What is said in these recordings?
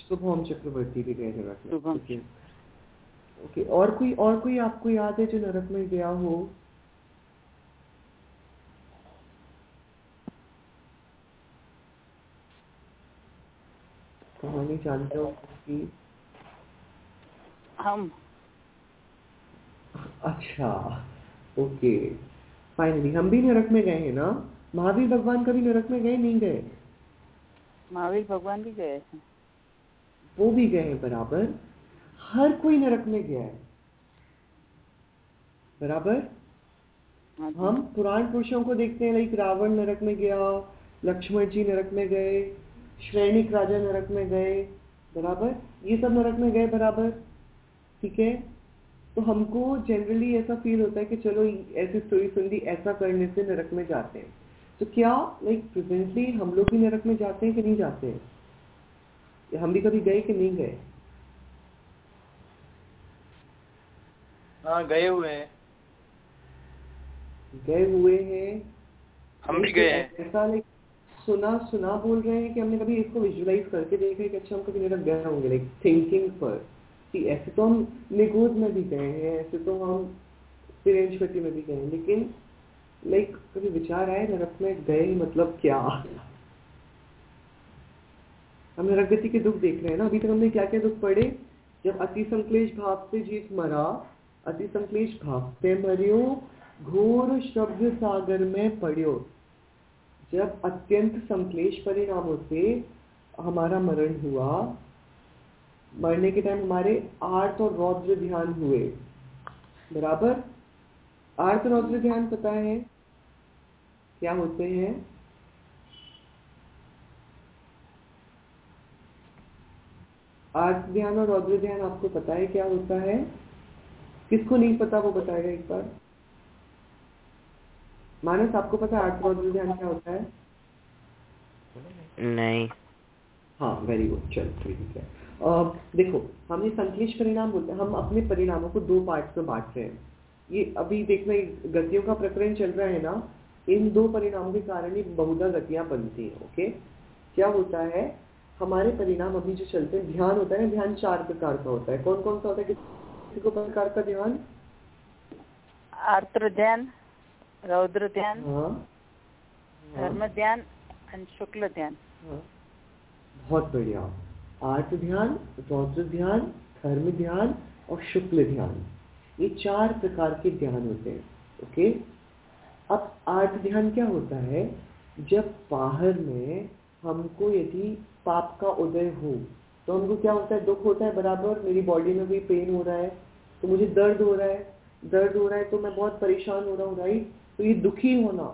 शुभम चक्रवर्ती भी गए नरक में। शुभम। ओके ओके, और कोई आपको याद है जो नरक में गया हो? कहानी जानते हो उसकी? हम। अच्छा ओके, फाइनली हम भी नरक में गए हैं ना? महावीर भगवान कभी नरक में गए नहीं गए? महावीर भगवान भी गए हैं। वो भी गए हैं बराबर, हर कोई नरक में गया है बराबर। हाँ जी। हम पुराण पुरुषों को देखते हैं, लाइक रावण नरक में गया, लक्ष्मण जी नरक में गए, श्रेणिक राजा नरक में गए बराबर, ये सब नरक में गए बराबर। ठीक है, तो हमको जनरली ऐसा फील होता है कि चलो ऐसी स्टोरी सुन ली, ऐसा करने से नरक में जाते हैं। तो क्या लाइक प्रेजेंटली हम लोग भी नरक में जाते हैं कि नहीं जाते हैं? हम भी कभी गए कि नहीं गए? हाँ गए हुए हैं। गए हुए हैं। हम भी गए हैं। ऐसा लाइक सुना बोल रहे हैं कि हमने कभी इसको विजुलाइज करके देखा है कि अच्छा हम कभी नरक गए होंगे, लाइक थिंकिंग पर कि ऐसे तो हम निगोद में भी गए हैं, ऐसे तो हम सिरेंशवती में भी गए हैं, लेकिन लाइक कभी विचार आए नरक में गए मतलब क्या? हम नरक गति के दुख देख रहे हैं ना, अभी तक हमने क्या क्या दुख पढ़े? जब अति संक्लेश भाव से जीत मरा, अति संक्लेश भाव से मरियो, घोर शब्द सागर में पड़ियो। जब अत्यंत संक्लेश परिणामों से हमारा मरण हुआ, मरने के टाइम हमारे आर्त और रौद्र ध्यान हुए बराबर। आर्त रौद्र ध्यान पता है क्या होते हैं? आर्त ध्यान और रौद्र ध्यान आपको पता है क्या होता है? किसको नहीं पता वो बताएगा एक बार। मानस आपको पता है आर्त रौद्र ध्यान क्या होता है? नहीं। हाँ वेरी गुड, चलो ठीक है। देखो, हम ये संक्लेश परिणाम बोलते हैं, हम अपने परिणामों को दो पार्ट्स में बांट रहे हैं। ये अभी देखना, गतियों का प्रकरण चल रहा है ना, इन दो परिणामों के कारण ही बहुधा गतियां बनती हैं। ओके, क्या होता है? हमारे परिणाम अभी जो चलते हैं, ध्यान होता है, ध्यान चार प्रकार का होता है। कौन कौन सा होता है किसी को प्रकार का ध्यान? आर्द्र ध्यान, रौद्र ध्यान, हाँ धर्म ध्यान और शुक्ल ध्यान। हाँ, बहुत बढ़िया। आर्त ध्यान, रौद्र ध्यान, धर्म ध्यान और शुक्ल ध्यान, ये चार प्रकार के ध्यान होते हैं। ओके, अब आर्त ध्यान क्या होता है? जब बाहर में हमको यदि पाप का उदय हो तो हमको क्या होता है? दुख होता है बराबर। मेरी बॉडी में भी पेन हो रहा है तो मुझे दर्द हो रहा है, दर्द हो रहा है तो मैं बहुत परेशान हो रहा हूँ, राइट? तो ये दुखी होना,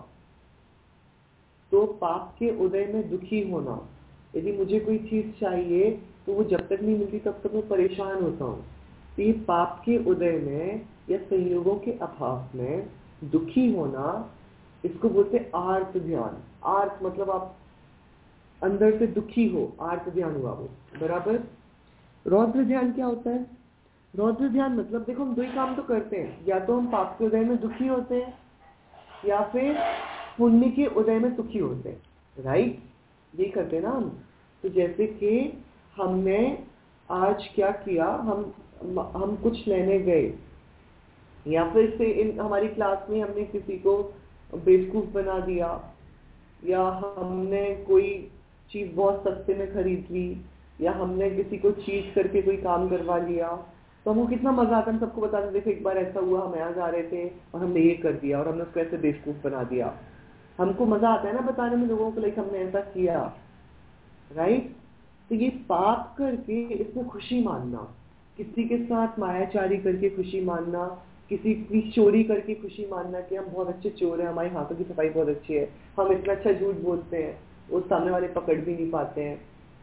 तो पाप के उदय में दुखी होना। यदि मुझे कोई चीज चाहिए तो वो जब तक नहीं मिलती तब तक मैं परेशान होता हूँ। तो ये पाप के उदय में या संयोगों के अभाव में दुखी होना, इसको बोलते हैं आर्त ध्यान। आर्त मतलब आप अंदर से दुखी हो, आर्त ध्यान हुआ वो बराबर। रौद्र ध्यान क्या होता है? रौद्र ध्यान मतलब देखो, हम दो ही काम तो करते हैं, या तो हम पाप के उदय में दुखी होते हैं या फिर पुण्य के उदय में सुखी होते हैं, राइट? ये करते हैं ना हम। तो जैसे कि हमने आज क्या किया, हम कुछ लेने गए, या फिर से हमारी क्लास में हमने किसी को बेवकूफ बना दिया, या हमने कोई चीज बहुत सस्ते में खरीद ली, या हमने किसी को चीट करके कोई काम करवा लिया, तो हमको कितना मजा आता है हम सबको बताते, देखो एक बार ऐसा हुआ, हम यहाँ जा रहे थे और हमने ये कर दिया और हमने उसको ऐसे बेवकूफ बना दिया। हमको मजा आता है ना बताने में लोगों को, लाइक हमने ऐसा किया, राइट? तो ये पाप करके इसमें खुशी मानना, किसी के साथ मायाचारी करके खुशी मानना, किसी की चोरी करके खुशी मानना कि हम बहुत अच्छे चोर हैं, हमारे हाथों की सफाई बहुत अच्छी है, हम इतना अच्छा झूठ बोलते हैं, वो सामने वाले पकड़ भी नहीं पाते हैं।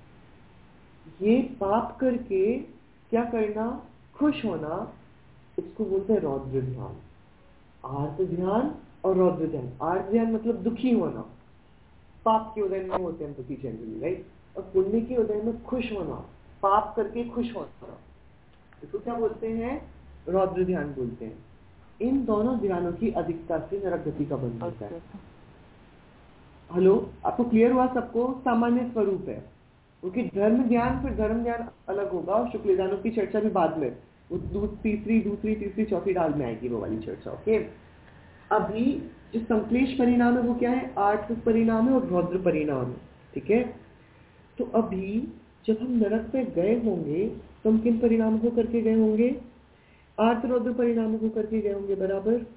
ये पाप करके क्या करना? खुश होना, इसको बोलते हैं रौद्र ध्यान। आर्त ध्यान और रौद्र ध्यान। आर्त ध्यान मतलब दुखी होना, पाप के उदय में होते हैं दुखी जनरली, राइट? और पुण्य के उदय में खुश होना, पाप करके खुश होना, इसको क्या बोलते हैं? रौद्र ध्यान बोलते हैं। इन दोनों ध्यानों की अधिकता से नरक गति का बंध होता है। हेलो, आपको क्लियर हुआ सबको? सामान्य स्वरूप है, क्योंकि धर्म ध्यान फिर धर्म ध्यान अलग होगा और शुक्ल ध्यानों की चर्चा भी बाद में, वो दूसरी तीसरी चौथी डाल में आएगी वो वाली चर्चा। ओके, अभी जो संश्लेष परिणाम है वो क्या है, आर्थ परिणाम है और रौद्र परिणाम है। ठीक है, तो अभी जब हम नरक में गए होंगे तो हम किन परिणामों को करके गए होंगे, आर्थ रौद्र परिणामों को करके गए होंगे, बराबर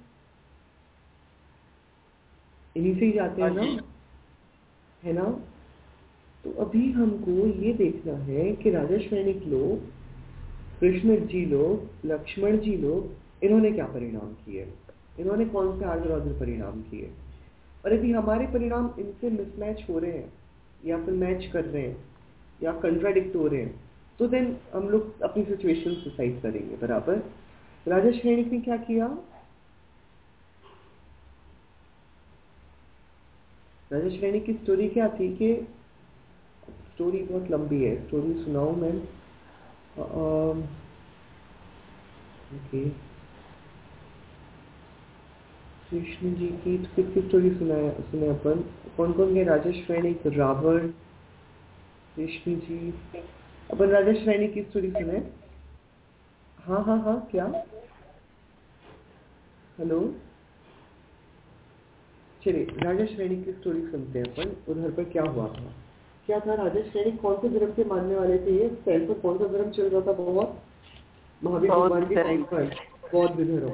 इन्हीं से ही जाते हैं ना, है ना। तो अभी हमको ये देखना है कि राजा सैनिक लोग, कृष्ण जी लोग, लक्ष्मण जी लोग, इन्होंने क्या परिणाम किए, इन्होंने कौन से आर्थ रौद्र परिणाम किए, और यदि हमारे परिणाम इनसे मिसमैच हो रहे हैं या फिर मैच कर रहे हैं या कंट्राडिक्ट हो रहे हैं, तो देन हम लोग अपनी सिचुएशन सुसाइड करेंगे, बराबर। राजा सैनिक ने क्या किया, राजा सैनिक की स्टोरी क्या थी कि, स्टोरी बहुत लंबी है, स्टोरी सुनाऊं मैं। ओके, कृष्ण जी की तो कितनी स्टोरी सुने अपन, कौन कौन के, राजा सैनिक, रावण, कृष्ण जी, अपन राजा सैनिक की स्टोरी सुने। हाँ हाँ हाँ, क्या, हेलो, चलिए राजा सैनिक की स्टोरी सुनते हैं अपन। उधर पर क्या हुआ था, क्या था, राजा सैनिक कौन से धर्म के मानने वाले थे, ये टाइम पर कौन सा धर्म चल रहा था बहुत, महावीर भगवान के टाइम पर बौद्ध धर्म,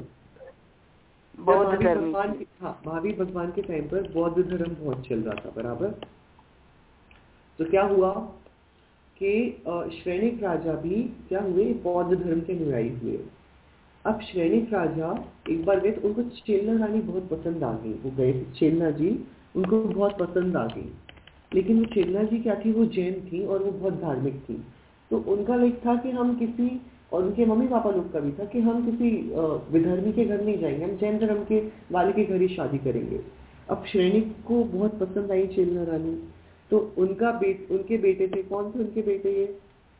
महावीर भगवान के टाइम पर बौद्ध धर्म बहुत चल रहा था, बराबर। तो क्या हुआ कि सैनिक राजा भी क्या हुए, बौद्ध धर्म के अनुयायी हुए। अब सैनिक राजा एक बार गए तो उनको चेलना रानी बहुत पसंद आ गई, वो गए चेलना जी, उनको बहुत पसंद आ गई, लेकिन वो चेलना जी क्या थी, वो जैन थी और वो बहुत धार्मिक थी। तो उनका लाइक था कि हम किसी, और उनके मम्मी पापा लोग का भी था कि हम किसी विधर्मी के घर नहीं जाएंगे, हम जैन धर्म के वाले के घर ही शादी करेंगे। अब सैनिक को बहुत पसंद आई चेलना रानी, तो उनके बेटे थे, कौन थे उनके बेटे, ये,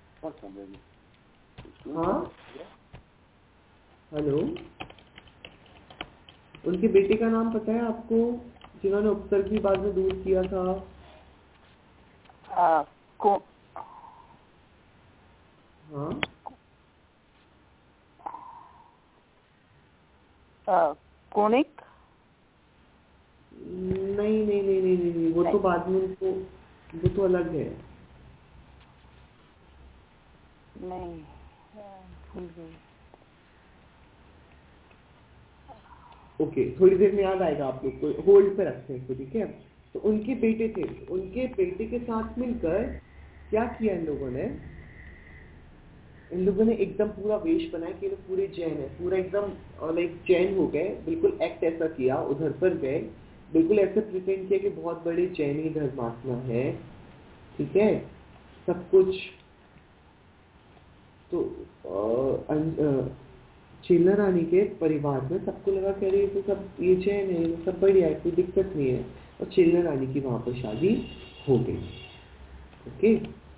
हाँ हेलो, उनके बेटे का नाम पता है आपको, जिन्होंने उपसर्गी बाद में दूर किया था, हाँ कौनिक, नहीं नहीं नहीं नहीं नहीं, वो तो बाद में उनको, वो तो अलग है, नहीं भूल गई। ओके, थोड़ी देर में याद आएगा आप लोग को, होल्ड पे रखते हैं इसको, ठीक है। तो उनके बेटे थे, उनके बेटे के साथ मिलकर क्या किया इन लोगों ने एकदम पूरा वेश बनाया कि ये पूरे जैन है, पूरा एकदम लाइक जैन हो गए, बिल्कुल एक्ट ऐसा किया, उधर पर गए, बिल्कुल ऐसे प्रिटेंड किया कि बहुत बड़े जैनी धर्मात्मा है, ठीक है, सब कुछ। तो चेलना रानी के परिवार में सबको लगा कह रही है तो सब ये जैन है, सब बढ़िया है, कोई दिक्कत नहीं है, और चेलना रानी की वहां पर शादी हो गई। ओके,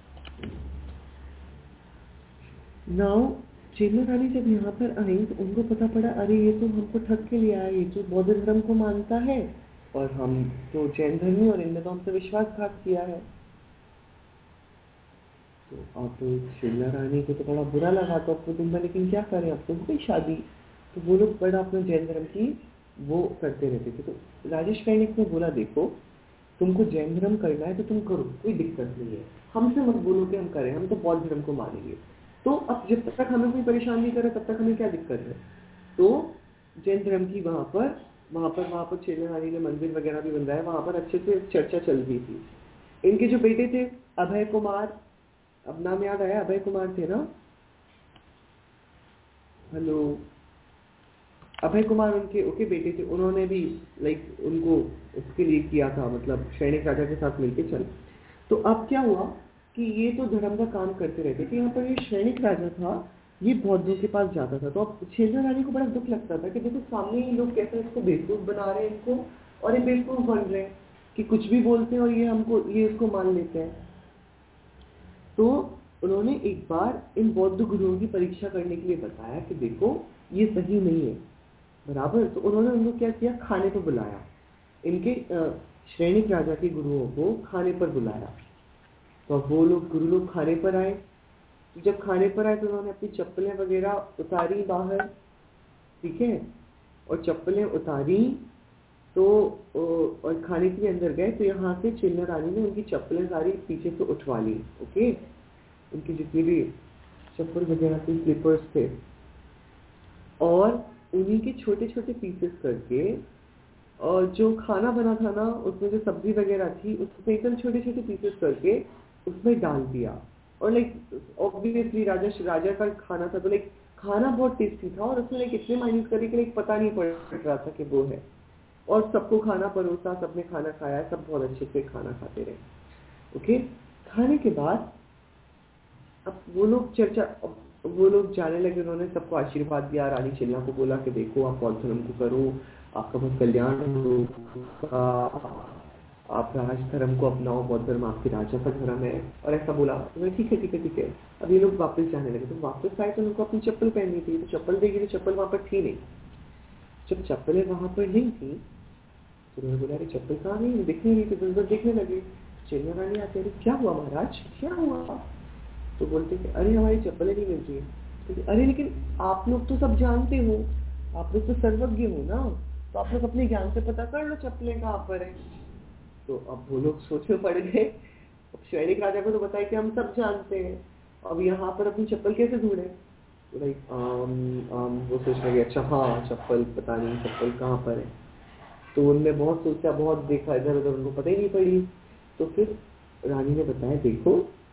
नाउ चेलना रानी जब यहाँ पर आई तो उनको पता पड़ा, अरे ये तो हमको ठग के लिए आया, ये तो बौद्ध धर्म को मानता है और हम तो जैन धर्मी, और इनने तो हमसे विश्वासघात किया है। तो अब चेलना रानी को तो बड़ा बुरा लगा, तो अपने दिन में, लेकिन क्या करें, अब तो हो गई शादी। तो वो लोग बड़ा अपने जैन धर्म की वो करते रहते थे। तो राजेश सैनिक ने बोला, देखो तुमको जैन धर्म करना है तो तुम करो, कोई दिक्कत नहीं है, हमसे मत बोलो कि हम करें, हम तो बौद्ध धर्म को मानेंगे। तो अब जब तक हमें कोई परेशान नहीं करे तब तक हमें क्या दिक्कत है। तो जैन धर्म की वहां पर चेलना रानी ने मंदिर वगैरह भी बनवाया, वहां पर अच्छे से चर्चा चल रही थी। इनके जो बेटे थे अभय कुमार, अब नाम याद आया, अभय कुमार थे ना, हेलो, अभय कुमार उनके बेटे थे, उन्होंने भी लाइक उनको उसके लिए किया था, मतलब सैनिक राजा के साथ मिलकर चल। तो अब क्या हुआ कि ये तो धर्म का काम करते रहते थे, यहाँ पर ये सैनिक राजा था, ये बौद्धों के पास जाता था। तो अब चेलना रानी को बड़ा दुख लगता था कि देखो सामने ये लोग कैसे इसको बेवकूफ बना रहे हैं इनको, और ये बेवकूफ बन रहे हैं कि कुछ भी बोलते हैं और ये इसको मान लेते हैं। तो उन्होंने एक बार इन बौद्ध गुरुओं की परीक्षा करने के लिए बताया कि देखो ये सही नहीं है, बराबर। तो उन्होंने उनको क्या किया, खाने पर बुलाया, इनके सैनिक राजा के गुरुओं को खाने पर बुलाया। तो अब वो लोग गुरु लोग खाने पर आए। तो जब खाने पर आए तो उन्होंने अपनी चप्पलें वगैरह उतारी बाहर, ठीक है, और चप्पलें उतारी तो और खाने के लिए अंदर गए। तो यहाँ से चिल्ला रानी ने उनकी चप्पलें सारी पीछे से उठवा ली। ओके, उनकी जितनी भी चप्पल वगैरह थे, स्लीपर्स थे, और उन्हीं के छोटे छोटे पीसेस करके, और जो खाना बना था ना उसमें जो सब्जी वगैरह थी उसमें एकदम छोटे छोटे पीसेस करके उसमें डाल दिया। और लाइक ऑब्वियसली राजा का खाना था, तो लाइक खाना बहुत टेस्टी था, और उसमें लाइक इतने माइन्यूट करके लाइक पता नहीं पड़ रहा था कि वो है। और सबको खाना परोसा, सबने खाना खाया, सब बहुत अच्छे से खाना खाते रहे। ओके, खाने के बाद अब वो लोग जाने लगे। उन्होंने सबको आशीर्वाद दिया। रानी चिल्ला को बोला कि देखो आप बौद्ध धर्म को करो, आपका बहुत कल्याण होगा, आप राज धर्म को अपनाओ, बौद्ध धर्म आपके राजा का धर्म है, और ऐसा बोला। तो ठीक है ठीक है ठीक है। अब ये लोग वापस जाने लगे। तो वापस आए तो उनको अपनी चप्पल पहननी थी। तो चप्पल देगी तो चप्पल वहां पर थी नहीं। जब चप्पलें वहां पर नहीं थी तो उन्होंने बोला अरे चप्पल कहाँ नहीं, दिखने नहीं थी। तो देखने लगे। चिल्ला रानी आते, अरे क्या हुआ महाराज, क्या हुआ? तो बोलते कि अरे हमारी चप्पलें नहीं मिल रही। तो अरे लेकिन आप लोग तो सब जानते हो, आप लोग तो सर्वज्ञ हो ना, तो आप लोग अपने ज्ञान से पता कर लो चप्पलें कहाँ पर है। तो अब वो लोग सोच में पड़ गए। अब शैनिक राजा को तो बताया कि हम सब जानते हैं, अब यहाँ पर अपनी चप्पल कैसे ढूंढे? तो लाइक वो सोच लगे अच्छा हाँ चप्पल, पता नहीं चप्पल कहाँ पर है। तो उनने बहुत सोचा, बहुत देखा इधर उधर, उनको पता ही नहीं पड़ी। तो फिर रानी ने बताया देखो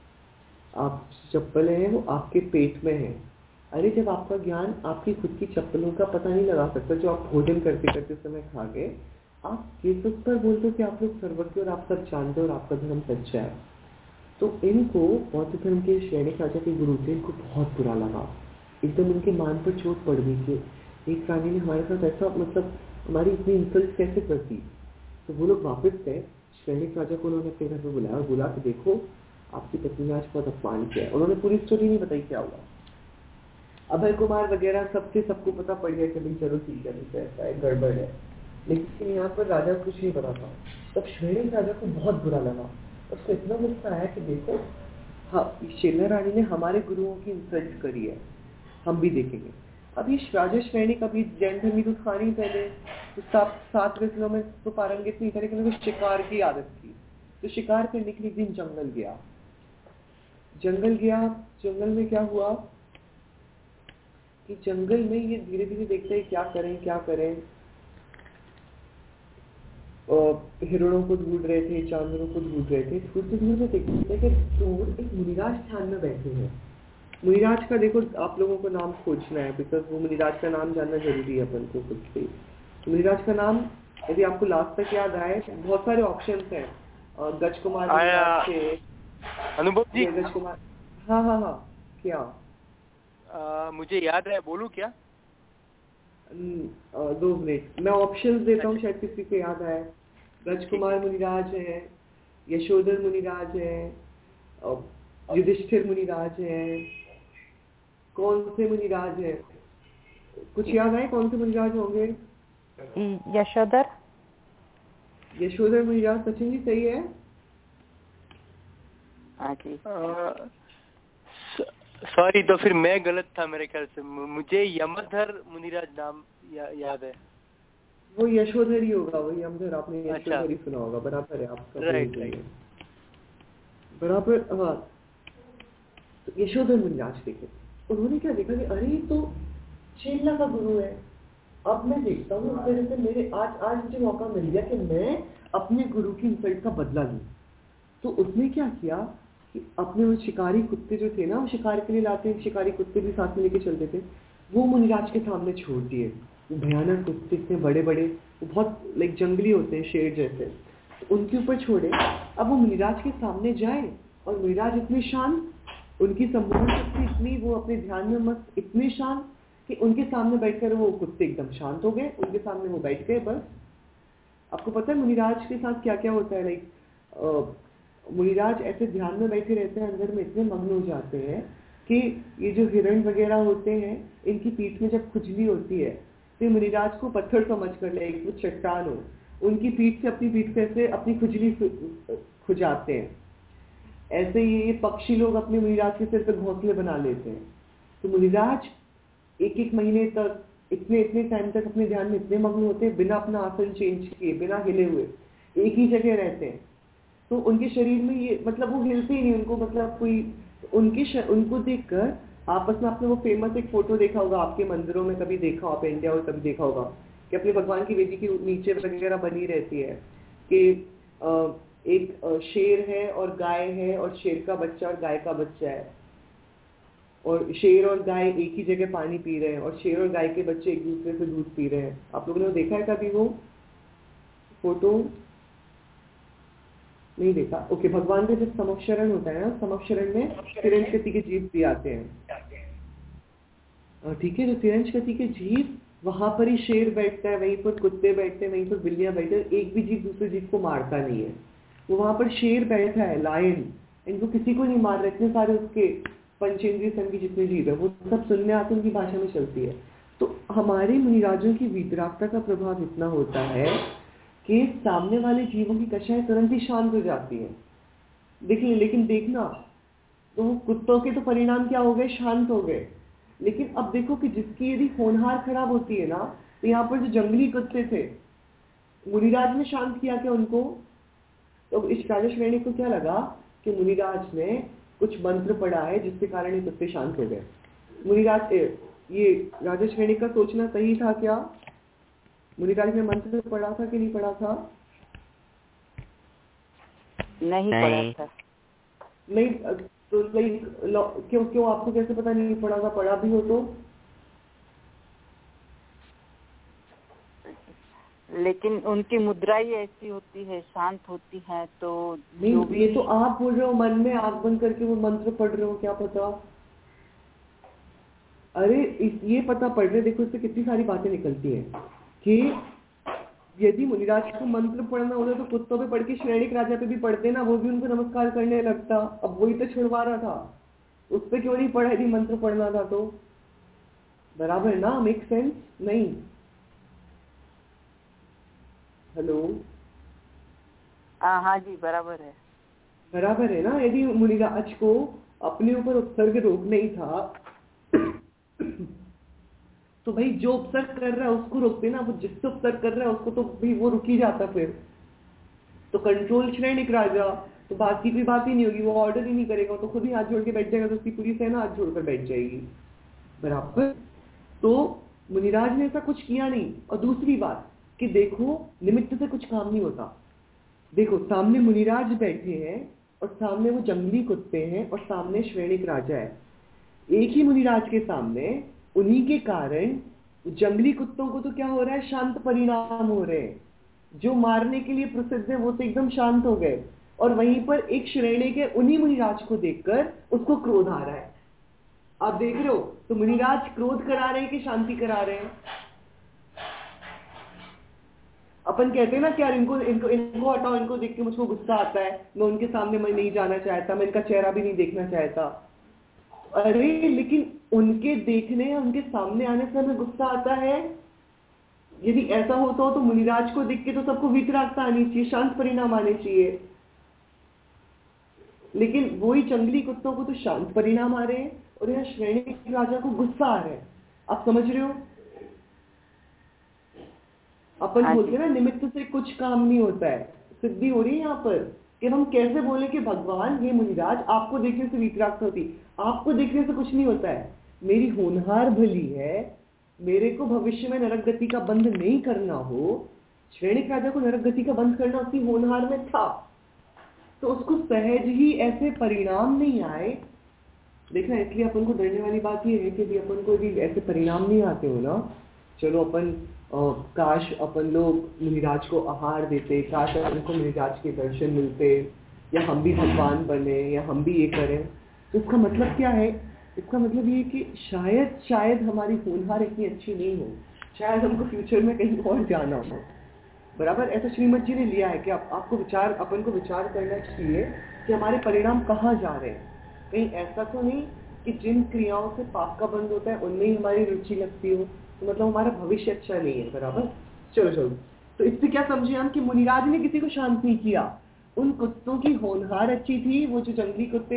आप चप्पलें हैं वो आपके पेट में है। अरे जब आपका ज्ञान आपकी खुद की चप्पलों का पता नहीं लगा सकता, जो आप भोजन करते करते समय खा गए, आप किस उस पर बोलते हो कि आप लोग सर्वज्ञ और आप सब जानते हो और आपका धर्म सच्चा है। तो इनको बौद्ध धर्म के शैनिक राजा के गुरु थे, इनको बहुत बुरा लगा। एकदम उनके मान पर चोट पड़ गई कि एक रानी ने हमारे साथ ऐसा, मतलब हमारी इतनी इंसल्ट कैसे करती। तो वो लोग वापस गए। शैनिक राजा को उन्होंने अपने घर में बुलाया और बोला कि देखो आपकी पत्नी ने आज बहुत अपमान किया। उन्होंने पूरी स्टोरी नहीं बताई क्या हुआ। अभय कुमार वगैरह सबको पता पड़ गया कि भाई चलो ठीक है, ऐसा है, गड़बड़ है। लेकिन यहाँ पर राजा को कुछ नहीं पता था। तब शैनिक राजा को बहुत बुरा लगा। उसको इतना गुस्सा आया कि देखो हाँ चिल्ला रानी ने हमारे गुरुओं की इंसल्ट करी है, हम भी देखेंगे। अब ये राजा शैनिक अभी जैन धर्मी तो था नहीं पहले, तो 7 व्यसनों में तो पारंगत नहीं था, लेकिन उनको शिकार की आदत थी। तो शिकार करने के लिए एक दिन जंगल गया। जंगल में क्या हुआ कि जंगल में ये धीरे धीरे देखते हैं क्या करें। और हिरणों को ढूंढ रहे थे, चांदरों को ढूंढ रहे थे। ढूंढते देखते कि दूर एक मुनिराज ध्यान में बैठे हैं। मुनिराज का देखो आप लोगों को नाम खोजना है, बिकॉज वो मुनिराज का नाम जानना जरूरी है अपन को खुद से। मुनिराज का नाम यदि आपको लास्ट तक याद आए, बहुत सारे ऑप्शंस हैं। गज कुमार मुनिराज थे, अनुभव जी। गज कुमार, हाँ क्या मुझे याद है, बोलूं क्या? 2 मिनट मैं ऑप्शंस देता हूँ, शायद किसी को याद आए। राजकुमार मुनिराज है, यशोधर मुनिराज है, युधिष्ठिर मुनिराज है। कौन से मुनिराज है, कुछ याद आए कौन से मुनिराज होंगे? यशोधर मुनिराज। सचिन जी सही है? सॉरी, तो फिर मैं गलत था मेरे ख्याल से। मुझे यमधर मुनिराज नाम याद है। वो यशोधर ही होगा, वही यमधर, आपने यशोधर ही सुना होगा। बराबर है आपका, राइट बराबर। हाँ, तो यशोधर मुनिराज देखे, उन्होंने क्या देखा कि अरे तो चिल्ला का गुरु है। अब मैं देखता हूँ उस तरह से मेरे आज मुझे मौका मिल गया कि मैं अपने गुरु की इंसल्ट का बदला लूं। तो उसने क्या किया कि अपने वो शिकारी कुत्ते जो थे ना, वो शिकार के लिए लाते हैं, शिकारी कुत्ते भी साथ में लेके चलते थे, वो मुनिराज के सामने छोड़ दिए। वो भयानक कुत्ते इतने बड़े बड़े, वो बहुत लाइक जंगली होते हैं, शेर जैसे, तो उनके ऊपर छोड़े। अब वो मुनिराज के सामने जाए और मुनिराज इतने शांत, उनकी सम्मोहन शक्ति इतनी, वो अपने ध्यान में मस्त, इतने शांत कि उनके सामने बैठकर वो कुत्ते एकदम शांत हो गए। उनके सामने वो बैठ गए। बस आपको पता है मुनिराज के साथ क्या क्या होता है? लाइक मुनिराज ऐसे ध्यान में बैठे रहते हैं, अंदर में इतने मग्न हो जाते हैं कि ये जो हिरण वगैरह होते हैं, इनकी पीठ में जब खुजली होती है तो मुनिराज को पत्थर समझ कर ले, वो चट्टान हो, उनकी पीठ से अपनी पीठ से ऐसे अपनी खुजली खुजाते हैं। ऐसे ही ये पक्षी लोग अपने मुनिराज के सिर पर घोंसले बना लेते हैं। तो मुनिराज एक एक महीने तक इतने इतने टाइम तक अपने ध्यान में इतने मग्न होते हैं, बिना अपना आसन चेंज किए, बिना हिले हुए एक ही जगह रहते हैं। तो उनके शरीर में ये मतलब वो हिलते ही नहीं, उनको मतलब कोई उनको देखकर आपस में आपने वो फेमस एक फोटो देखा होगा, आपके मंदिरों में कभी देखा हो, आप इंडिया और कभी देखा होगा कि अपने भगवान की वेदी के नीचे वगैरह बनी रहती है कि एक शेर है और गाय है और शेर का बच्चा और गाय का बच्चा है, और शेर और गाय एक ही जगह पानी पी रहे हैं और शेर और गाय के बच्चे एक दूसरे से दूध पी रहे हैं। आप लोगों ने देखा है कभी वो फोटो? नहीं देखा? ओके, भगवान का जब समक्षरण होता है ना, समक्षरण में तिरंज गति के जीव भी आते हैं, ठीक है। तो तिरंज गति के जीव वहां पर ही शेर बैठता है, वहीं पर कुत्ते बैठते हैं, वहीं पर बिल्लियां बैठते हैं, एक भी जीव दूसरे जीव को मारता नहीं है। वो वहां पर शेर बैठा है, लायन, इनको किसी को नहीं मार रहे, इतने सारे उसके पंचेंद्रिय संघी जितने जीव है वो सब शून्य आत्मा की भाषा में चलती है। तो हमारे मुनिराजों की वीतरागता का प्रभाव इतना होता है कि सामने वाले जीवों की कक्षाएं तुरंत ही शांत हो जाती है। देखिए, लेकिन देखना तो कुत्तों के तो परिणाम क्या हो गए, शांत हो गए। लेकिन अब देखो कि जिसकी यदि होनहार खराब होती है ना, तो यहाँ पर जो जंगली कुत्ते थे, मुनिराज ने शांत किया क्या उनको? तो इस राजा श्रेणी को क्या लगा कि मुनिराज ने कुछ मंत्र पढ़ा है जिसके कारण ये कुत्ते शांत हो गए। मुनिराज ये राजा श्रेणी का सोचना सही था क्या? मुनिराज ने मंत्र पढ़ा था कि नहीं पढ़ा था? नहीं पढ़ा था। नहीं तो क्यों आपको कैसे पता नहीं पढ़ा था? पढ़ा भी हो तो? लेकिन उनकी मुद्रा ही ऐसी होती है, शांत होती है। तो नहीं, ये तो आप बोल रहे हो, मन में आंख बंद करके वो मंत्र पढ़ रहे हो, क्या पता। अरे ये पता पढ़ रहे, देखो इससे कितनी सारी बातें निकलती हैं कि यदि मुनिराज को मंत्र पढ़ना होता तो कुत्तों पे पढ़ के श्रेणिक राजा पे भी पढ़ते ना, वो भी उनको नमस्कार करने लगता। अब वही तो छुड़वा रहा था, उस पर क्यों नहीं पढ़ा यदि मंत्र पढ़ना था तो? बराबर ना? मेक सेंस नहीं? हेलो, हाँ जी, बराबर है। बराबर है ना? यदि मुनिराज को अपने ऊपर उपसर्ग रोकना ही था तो भाई जो उपसर्ग कर रहा है उसको रोकते ना, वो जिससे उपसर्ग कर रहा है उसको तो भी वो रुक ही जाता। फिर तो कंट्रोल श्रेणिक राजा, तो बात की कोई बात ही नहीं होगी, वो ऑर्डर ही नहीं करेगा, तो खुद ही हाथ जोड़ के बैठ जाएगा, तो उसकी पूरी सेना हाथ जोड़कर बैठ जाएगी। बराबर। तो मुनिराज ने ऐसा कुछ किया नहीं। और दूसरी बात कि देखो, निमित्त से कुछ काम नहीं होता। देखो, सामने मुनिराज बैठे हैं और सामने वो जंगली कुत्ते हैं और सामने श्रेणिक राजा है। एक ही मुनिराज के सामने, उन्हीं के कारण जंगली कुत्तों को तो क्या हो रहा है, शांत परिणाम हो रहे हैं। जो मारने के लिए प्रसिद्ध है वो तो एकदम शांत हो गए, और वहीं पर एक श्रेणी के उन्हीं मुनिराज को देखकर उसको क्रोध आ रहा है। आप देख रहे हो, तो मुनिराज क्रोध करा रहे हैं कि शांति करा रहे हैं? अपन कहते हैं ना कि यार इनको इनको इनको हटाओ, इनको देख के मुझको गुस्सा आता है, मैं उनके सामने मैं नहीं जाना चाहता, मैं इनका चेहरा भी नहीं देखना चाहता। अरे लेकिन उनके देखने, उनके सामने आने से हमें गुस्सा आता है। यदि ऐसा होता हो तो मुनिराज को देख के तो सबको वीतरागता आनी चाहिए, शांत परिणाम आने चाहिए। लेकिन वही जंगली कुत्तों को तो शांत परिणाम आ रहे हैं और यहाँ श्रेणी राजा को गुस्सा आ रहा है। आप समझ रहे हो? अपन बोलते ना निमित्त से कुछ काम नहीं होता है, सिद्धि हो रही है यहाँ पर कि हम कैसे बोले कि भगवान ये मुनिराज आपको देखने से वीतरागता होती, आपको देखने से कुछ नहीं होता है, मेरी होनहार भली है, मेरे को भविष्य में नरक गति का बंध नहीं करना हो। श्रेणिक राजा को नरक गति का बंध करना उसकी होनहार में था, तो उसको सहज ही ऐसे परिणाम नहीं आए। देखना, इसलिए अपन को डरने वाली बात ये है कि भी अपन को भी ऐसे परिणाम नहीं आते हो ना, चलो अपन काश अपन लोग मुनिराज को आहार देते, काश उनको मुनिराज के दर्शन मिलते, या हम भी भगवान बने, या हम भी ये करें। तो इसका मतलब क्या है? इसका मतलब ये कि शायद हमारी होनहार इतनी अच्छी नहीं हो, शायद हमको फ्यूचर में कहीं और जाना हो। बराबर, ऐसा श्रीमद जी ने लिया है कि आपको अपन को विचार करना चाहिए कि हमारे परिणाम कहाँ जा रहे हैं। कहीं ऐसा तो नहीं कि जिन क्रियाओं से पाप का बंध होता है उनमें ही हमारी रुचि लगती हो, तो मतलब हमारा भविष्य अच्छा नहीं है। बराबर। चलो, तो इससे क्या समझे हम कि मुनिराज ने किसी को शांत नहीं किया, उन कुत्तों की होनहार अच्छी थी, वो जो जंगली कुत्ते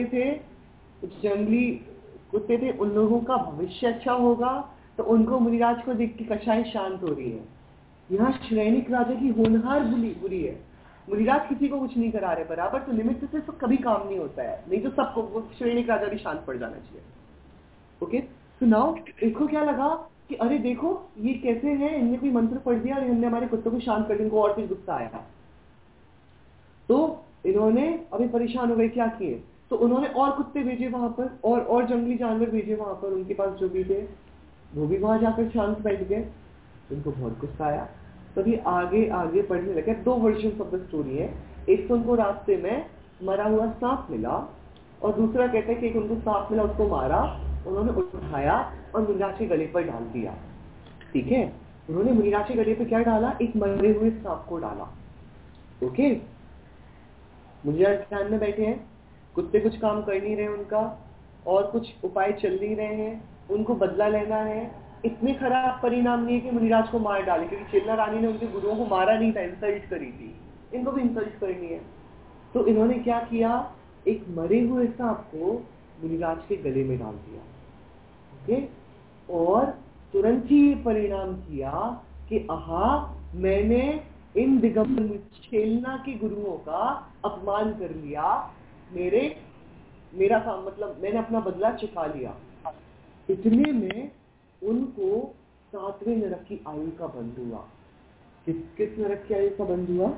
थे उन लोगों का भविष्य अच्छा होगा, तो उनको मुनिराज को देख के कषाय शांत हो रही है। यहाँ श्रेणिक राजा की होनहार बुरी है, मुनिराज किसी को कुछ नहीं करा रहे बराबर, तो निमित्त से तो कभी काम नहीं होता है, नहीं तो सबको वो श्रेणिक राजा भी शांत पड़ जाना चाहिए। ओके, तो नाउ इनको क्या लगा कि अरे देखो ये कैसे हैं, इनने कोई मंत्र पढ़ दिया और इन्होंने हमारे कुत्तों को शांत कर दिया, इनको और कुछ गुस्सा आया। तो इन्होंने अभी परेशान हो गए, क्या किए, तो उन्होंने और कुत्ते भेजे वहां पर, और जंगली जानवर भेजे वहां पर, उनके पास जो भी थे वो भी वहां जाकर शांत बैठ गए। उनको बहुत गुस्सा आया, तभी आगे आगे बढ़ने लगे। 2 वर्जन ऑफ द स्टोरी है, एक तो उनको रास्ते में मरा हुआ सांप मिला, और दूसरा कहते हैं कि एक उनको सांप मिला, उसको मारा, उन्होंने उठाया और मुनिराज के गले पर डाल दिया। ठीक है, उन्होंने मुनिराज के गले पर क्या डाला, एक मरे हुए सांप को डाला। ओके, मुनिराज ध्यान में बैठे हैं, कुत्ते कुछ काम कर नहीं रहे उनका, और कुछ उपाय चल नहीं रहे हैं, उनको बदला लेना है। इतने खराब परिणाम नहीं है कि मुनिराज को मार डाले, क्योंकि चिल्ला रानी ने उनके गुरुओं को मारा नहीं था, इंसल्ट करी थी, इनको भी इंसल्ट करनी है। तो इन्होंने क्या किया, एक मरे हुए सांप को मुनिराज के गले में डाल दिया। ओके, और तुरंत ही परिणाम किया कि आहा, मैंने इन दिगंबर छेलना के गुरुओं का अपमान कर लिया, मेरा काम, मतलब मैंने अपना बदला चुका लिया। इतने में उनको 7वें नरक की आयु का बंध हुआ। किस नरक की आयु का बंध हुआ?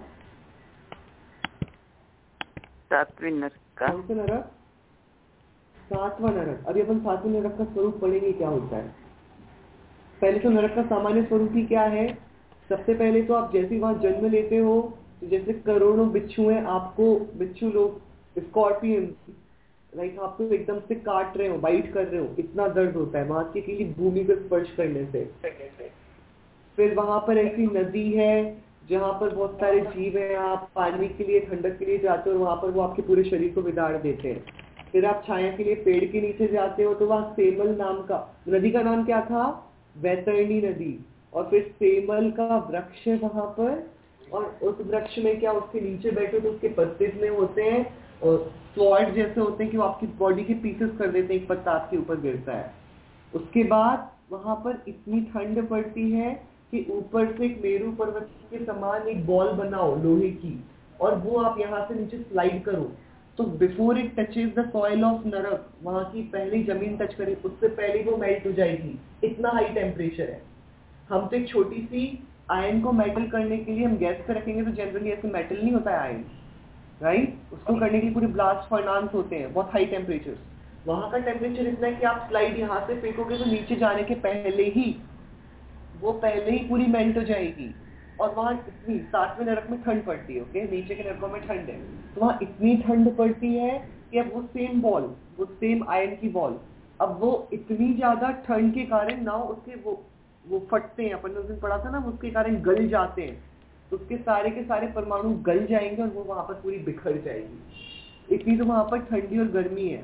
7वें नरक का। कौन सा नरक? 7वां नरक। अभी अपन 7वें नरक का स्वरूप पढ़ेंगे क्या होता है। पहले तो नरक का सामान्य स्वरूप ही क्या है। सबसे पहले तो आप जैसे वहां जन्म लेते हो, तो जैसे करोड़ों बिच्छू हैं, आपको बिच्छू लोग, स्कॉर्पियन, लाइक आपको एकदम से काट रहे हो, बाइट कर रहे हो, इतना दर्द होता है वहां की अकेली भूमि को स्पर्श करने से। फिर वहां पर ऐसी नदी है जहां पर बहुत सारे जीव हैं, आप पानी के लिए, ठंडक के लिए जाते हो, और वहां पर वो आपके पूरे शरीर को बिगाड़ देते हैं। फिर आप छाया के लिए पेड़ के नीचे जाते हो, तो वहां सेमल नाम का, नदी का नाम क्या था, वैतरणी नदी, और फिर सेमल का वृक्ष है वहां पर, और उस वृक्ष में क्या, उसके नीचे बैठे तो उसके पत्ते में होते हैं और स्वॉर्ड जैसे होते हैं कि वो आपकी बॉडी के पीसेस कर देते हैं, एक पत्ता आपके ऊपर गिरता है। उसके बाद वहां पर इतनी ठंड पड़ती है कि ऊपर से एक मेरू पर्वत के समान एक बॉल बनाओ लोहे की, और वो आप यहाँ से नीचे स्लाइड करो, तो before it touches the soil of नरक, वहां की पहली जमीन टच करे उससे पहले वो मेल्ट हो जाएगी, इतना हाई टेम्परेचर है। हम तो एक छोटी सी आयन को मेटल करने के लिए हम गैस पे रखेंगे, तो जनरली ऐसे मेटल नहीं होता है आयन, राइट, उसको करने के लिए पूरे ब्लास्ट फर्नांस होते हैं, बहुत हाई टेम्परेचर। वहां का टेम्परेचर इतना है कि आप स्लाइड यहाँ से फेंकोगे तो नीचे जाने के पहले ही पूरी मेल्ट हो जाएगी। और वहां इतनी 7वें नरक में ठंड पड़ती है, ओके, नीचे के नरकों में ठंड है, तो वहां इतनी ठंड पड़ती है कि अब वो सेम बॉल, वो सेम आयन की बॉल, अब वो इतनी ज्यादा ठंड के कारण ना उसके वो फटते हैं, अपन ने उस दिन पढ़ा था ना, उसके कारण गल जाते हैं, तो उसके सारे के सारे परमाणु गल जाएंगे और वो वहां पर पूरी बिखर जाएगी। इतनी तो वहां पर ठंडी और गर्मी है।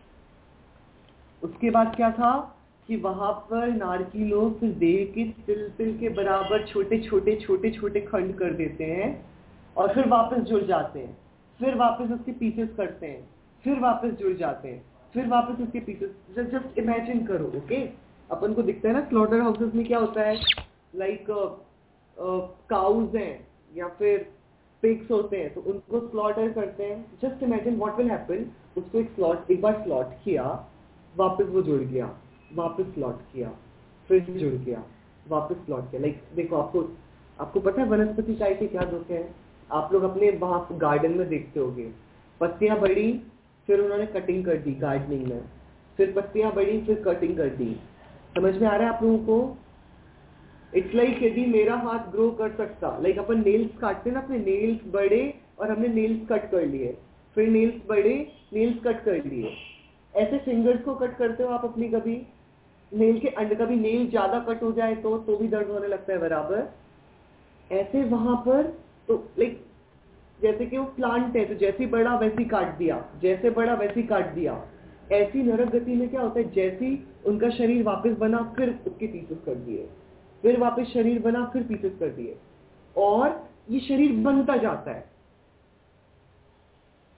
उसके बाद क्या था कि वहां पर नारकी लोग फिर देह के तिल के बराबर छोटे छोटे खंड कर देते हैं, और फिर वापस जुड़ जाते हैं, फिर वापस उसके पीसेस करते हैं, फिर वापस जुड़ जाते हैं, फिर वापस उसके पीसेस। जस्ट इमेजिन करो, ओके, अपन को दिखता है ना स्लॉटर हाउसेस में क्या होता है, लाइक काउज हैं या फिर पिग्स होते हैं, तो उनको स्लॉटर करते हैं। Just imagine what will happen, उसको एक बार स्लॉट किया, वापस वो जुड़ गया, वापस स्लॉट किया, फिर जुड़ गया, वापस स्लॉट किया। लाइक देखो, आपको पता है वनस्पति काय के क्या दुख है, आप लोग अपने वहां गार्डन में देखते होंगे, पत्तियां बढ़ी, फिर उन्होंने कटिंग कर दी गार्डनिंग में, फिर पत्तियां बढ़ी, फिर कटिंग कर दी। समझ में आ रहा है आप लोगों को? इट्स लाइक यदि मेरा हाथ ग्रो कर सकता, लाइक अपन नेल्स काटते ना, अपने नेल्स बढ़े और हमने नेल्स कट कर लिए, फिर नेल्स बढ़े, नेल्स कट कर लिए, ऐसे फिंगर्स को कट करते हो आप अपनी, कभी नेल के अंड, कभी नेल ज्यादा कट हो जाए तो भी दर्द होने लगता है बराबर। ऐसे वहां पर तो लाइक जैसे कि वो प्लांट है, तो जैसे बढ़ा वैसे काट दिया, जैसे बढ़ा वैसे काट दिया। ऐसी नरक गति में क्या होता है, जैसे उनका शरीर वापस बना, फिर उसके पीसेस कर दिए, फिर वापस शरीर बना, फिर पीसेस कर दिए, और ये शरीर बनता जाता है।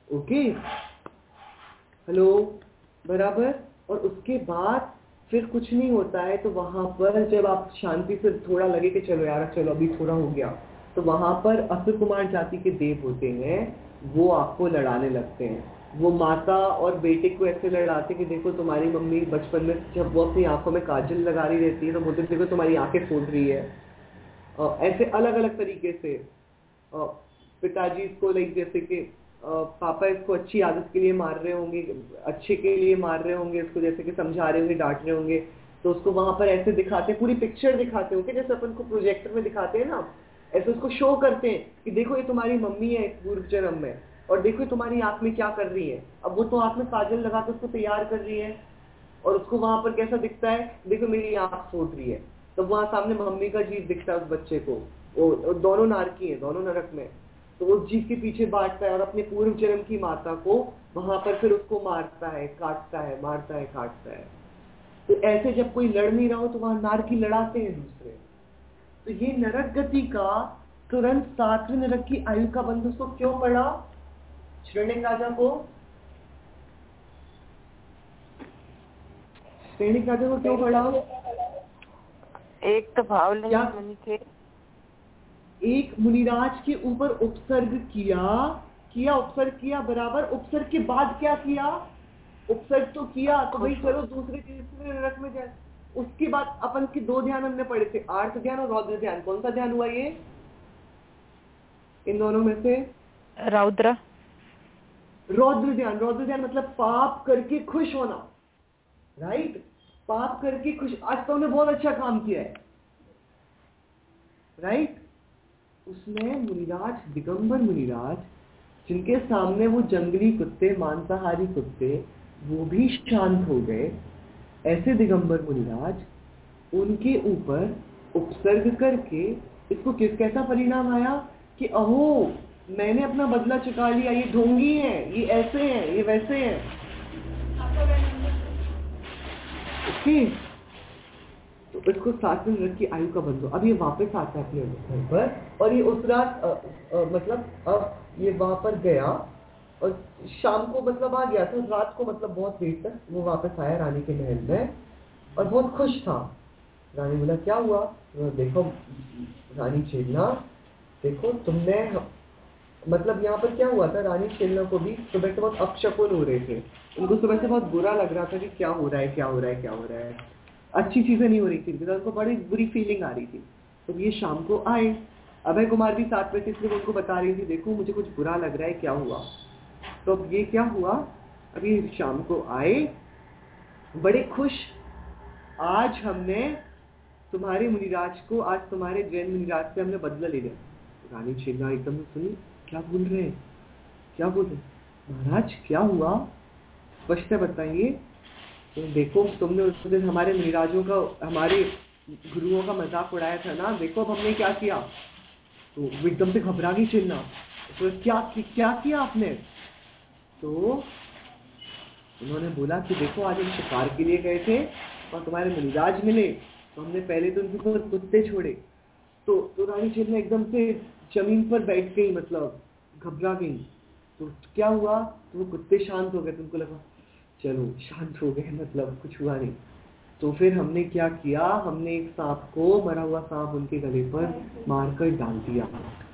ओके, हेलो, बराबर। और उसके बाद फिर कुछ नहीं होता है, तो वहां पर जब आप शांति से थोड़ा लगे कि चलो यार चलो अभी थोड़ा हो गया, तो वहां पर असुर कुमार जाति के देव होते हैं, वो आपको लड़ाने लगते हैं। वो माता और बेटे को ऐसे लड़ाते कि देखो तुम्हारी मम्मी बचपन में जब वो अपनी आंखों में काजल लगा रही रहती है तो बोलते देखो तुम्हारी आंखें फोड़ रही है। ऐसे अलग अलग तरीके से पिताजी इसको लाइक जैसे कि पापा इसको अच्छी आदत के लिए मार रहे होंगे, अच्छे के लिए मार रहे होंगे इसको, जैसे कि समझा रहे होंगे, डांट रहे होंगे, तो उसको वहां पर ऐसे दिखाते हैं, पूरी पिक्चर दिखाते होंगे जैसे अपन को प्रोजेक्टर में दिखाते हैं ना, ऐसे उसको शो करते हैं कि देखो ये तुम्हारी मम्मी है इस पूर्व जन्म में, और देखो तुम्हारी आंख में क्या कर रही है। अब वो तो आंख में काजल लगा के उसको तैयार कर रही है, और उसको वहां पर कैसा दिखता है, देखो मेरी आंख फूट रही है, तो वहां सामने मम्मी का जीव दिखता है उस बच्चे को, वो दोनों नारकी है, दोनों नरक में, तो उस जीव के पीछे बांटता है और अपने पूर्व जन्म की माता को वहां पर फिर उसको मारता है, काटता है, मारता है, काटता है। तो ऐसे जब कोई लड़ नहीं रहा हो तो वहां नारकी लड़ाते हैं दूसरे। तो ये नरक गति का तुरंत 7वें नरक की आयु का बंधु को क्यों पड़ा, श्रेणिक राजा को, श्रेणिक राजा को क्यों पड़ा? एक तो भावलिंग मुनि थे, एक मुनिराज के ऊपर उपसर्ग किया उपसर्ग किया, बराबर। उपसर्ग के बाद क्या किया, उपसर्ग तो किया तो भाई चलो दूसरे तीसरे नरक में जाए। उसके बाद अपन के 2 ध्यान हमने पढ़े थे, आर्त ध्यान और रौद्र ध्यान। कौन सा ध्यान हुआ ये इन दोनों में से? रौद्र ध्यान। रौद्र ध्यान मतलब पाप करके खुश होना, राइट, पाप करके खुश। आज तो हमने बहुत अच्छा काम किया है, राइट। उसमें मुनिराज, दिगंबर मुनिराज, जिनके सामने वो जंगली कुत्ते, मांसाहारी कुत्ते, वो भी शांत हो गए, ऐसे दिगंबर मुनिराज, उनके ऊपर उपसर्ग करके इसको कैसा परिणाम आया कि अहो मैंने अपना बदला चुका लिया, ये ढोंगी है, ये ऐसे हैं, ये वैसे हैं, ओके। तो इसको 7वें नरक की आयु का बंधु। अब ये वापस आता है अपने घर पर, और ये उस रात मतलब अब ये वहां पर गया और शाम को मतलब आ गया था, रात को मतलब बहुत देर तक वो वापस आया रानी के महल में और बहुत खुश था। रानी बोला क्या हुआ? तो देखो रानी छेलना, देखो तुमने, मतलब यहाँ पर क्या हुआ था, रानी छेलना को भी सुबह से बहुत अपशकुन हो रहे थे, उनको सुबह से बहुत बुरा लग रहा था कि क्या हो रहा है, क्या हो रहा है, क्या हो रहा है, अच्छी चीजें नहीं हो रही थी, उनको बड़ी बुरी फीलिंग आ रही थी। तो ये शाम को आए, अभय कुमार भी साथ में थे, इसलिए उनको बता रही थी देखो मुझे कुछ बुरा लग रहा है, क्या हुआ। तो अब ये क्या हुआ, अभी शाम को आए बड़े खुश, आज हमने तुम्हारे मुनिराज को, आज तुम्हारे जैन मुनिराज से हमने बदला ले लिया। रानी छेलना एकदम सुनी, क्या बोल रहे हैं, क्या बोल रहे महाराज, क्या हुआ, स्पष्ट बताइए। तो देखो तुमने उस दिन हमारे मुनिराजों का, हमारे गुरुओं का मजाक उड़ाया था ना, देखो अब हमने क्या किया। तो वो एकदम से घबरा गई छेलना, तो क्या किया आपने? तो उन्होंने बोला कि देखो आज हम शिकार के लिए गए थे और तुम्हारे मुनिराज मिले, तो हमने पहले तो उनके ऊपर कुत्ते छोड़े। तो रानी छेलना एकदम से जमीन पर बैठ गई, मतलब घबरा गई। तो क्या हुआ, तो वो कुत्ते शांत हो गए, तुमको लगा चलो शांत हो गए, मतलब कुछ हुआ नहीं। तो फिर हमने क्या किया, हमने एक सांप को, मरा हुआ सांप उनके गले पर मारकर डाल दिया।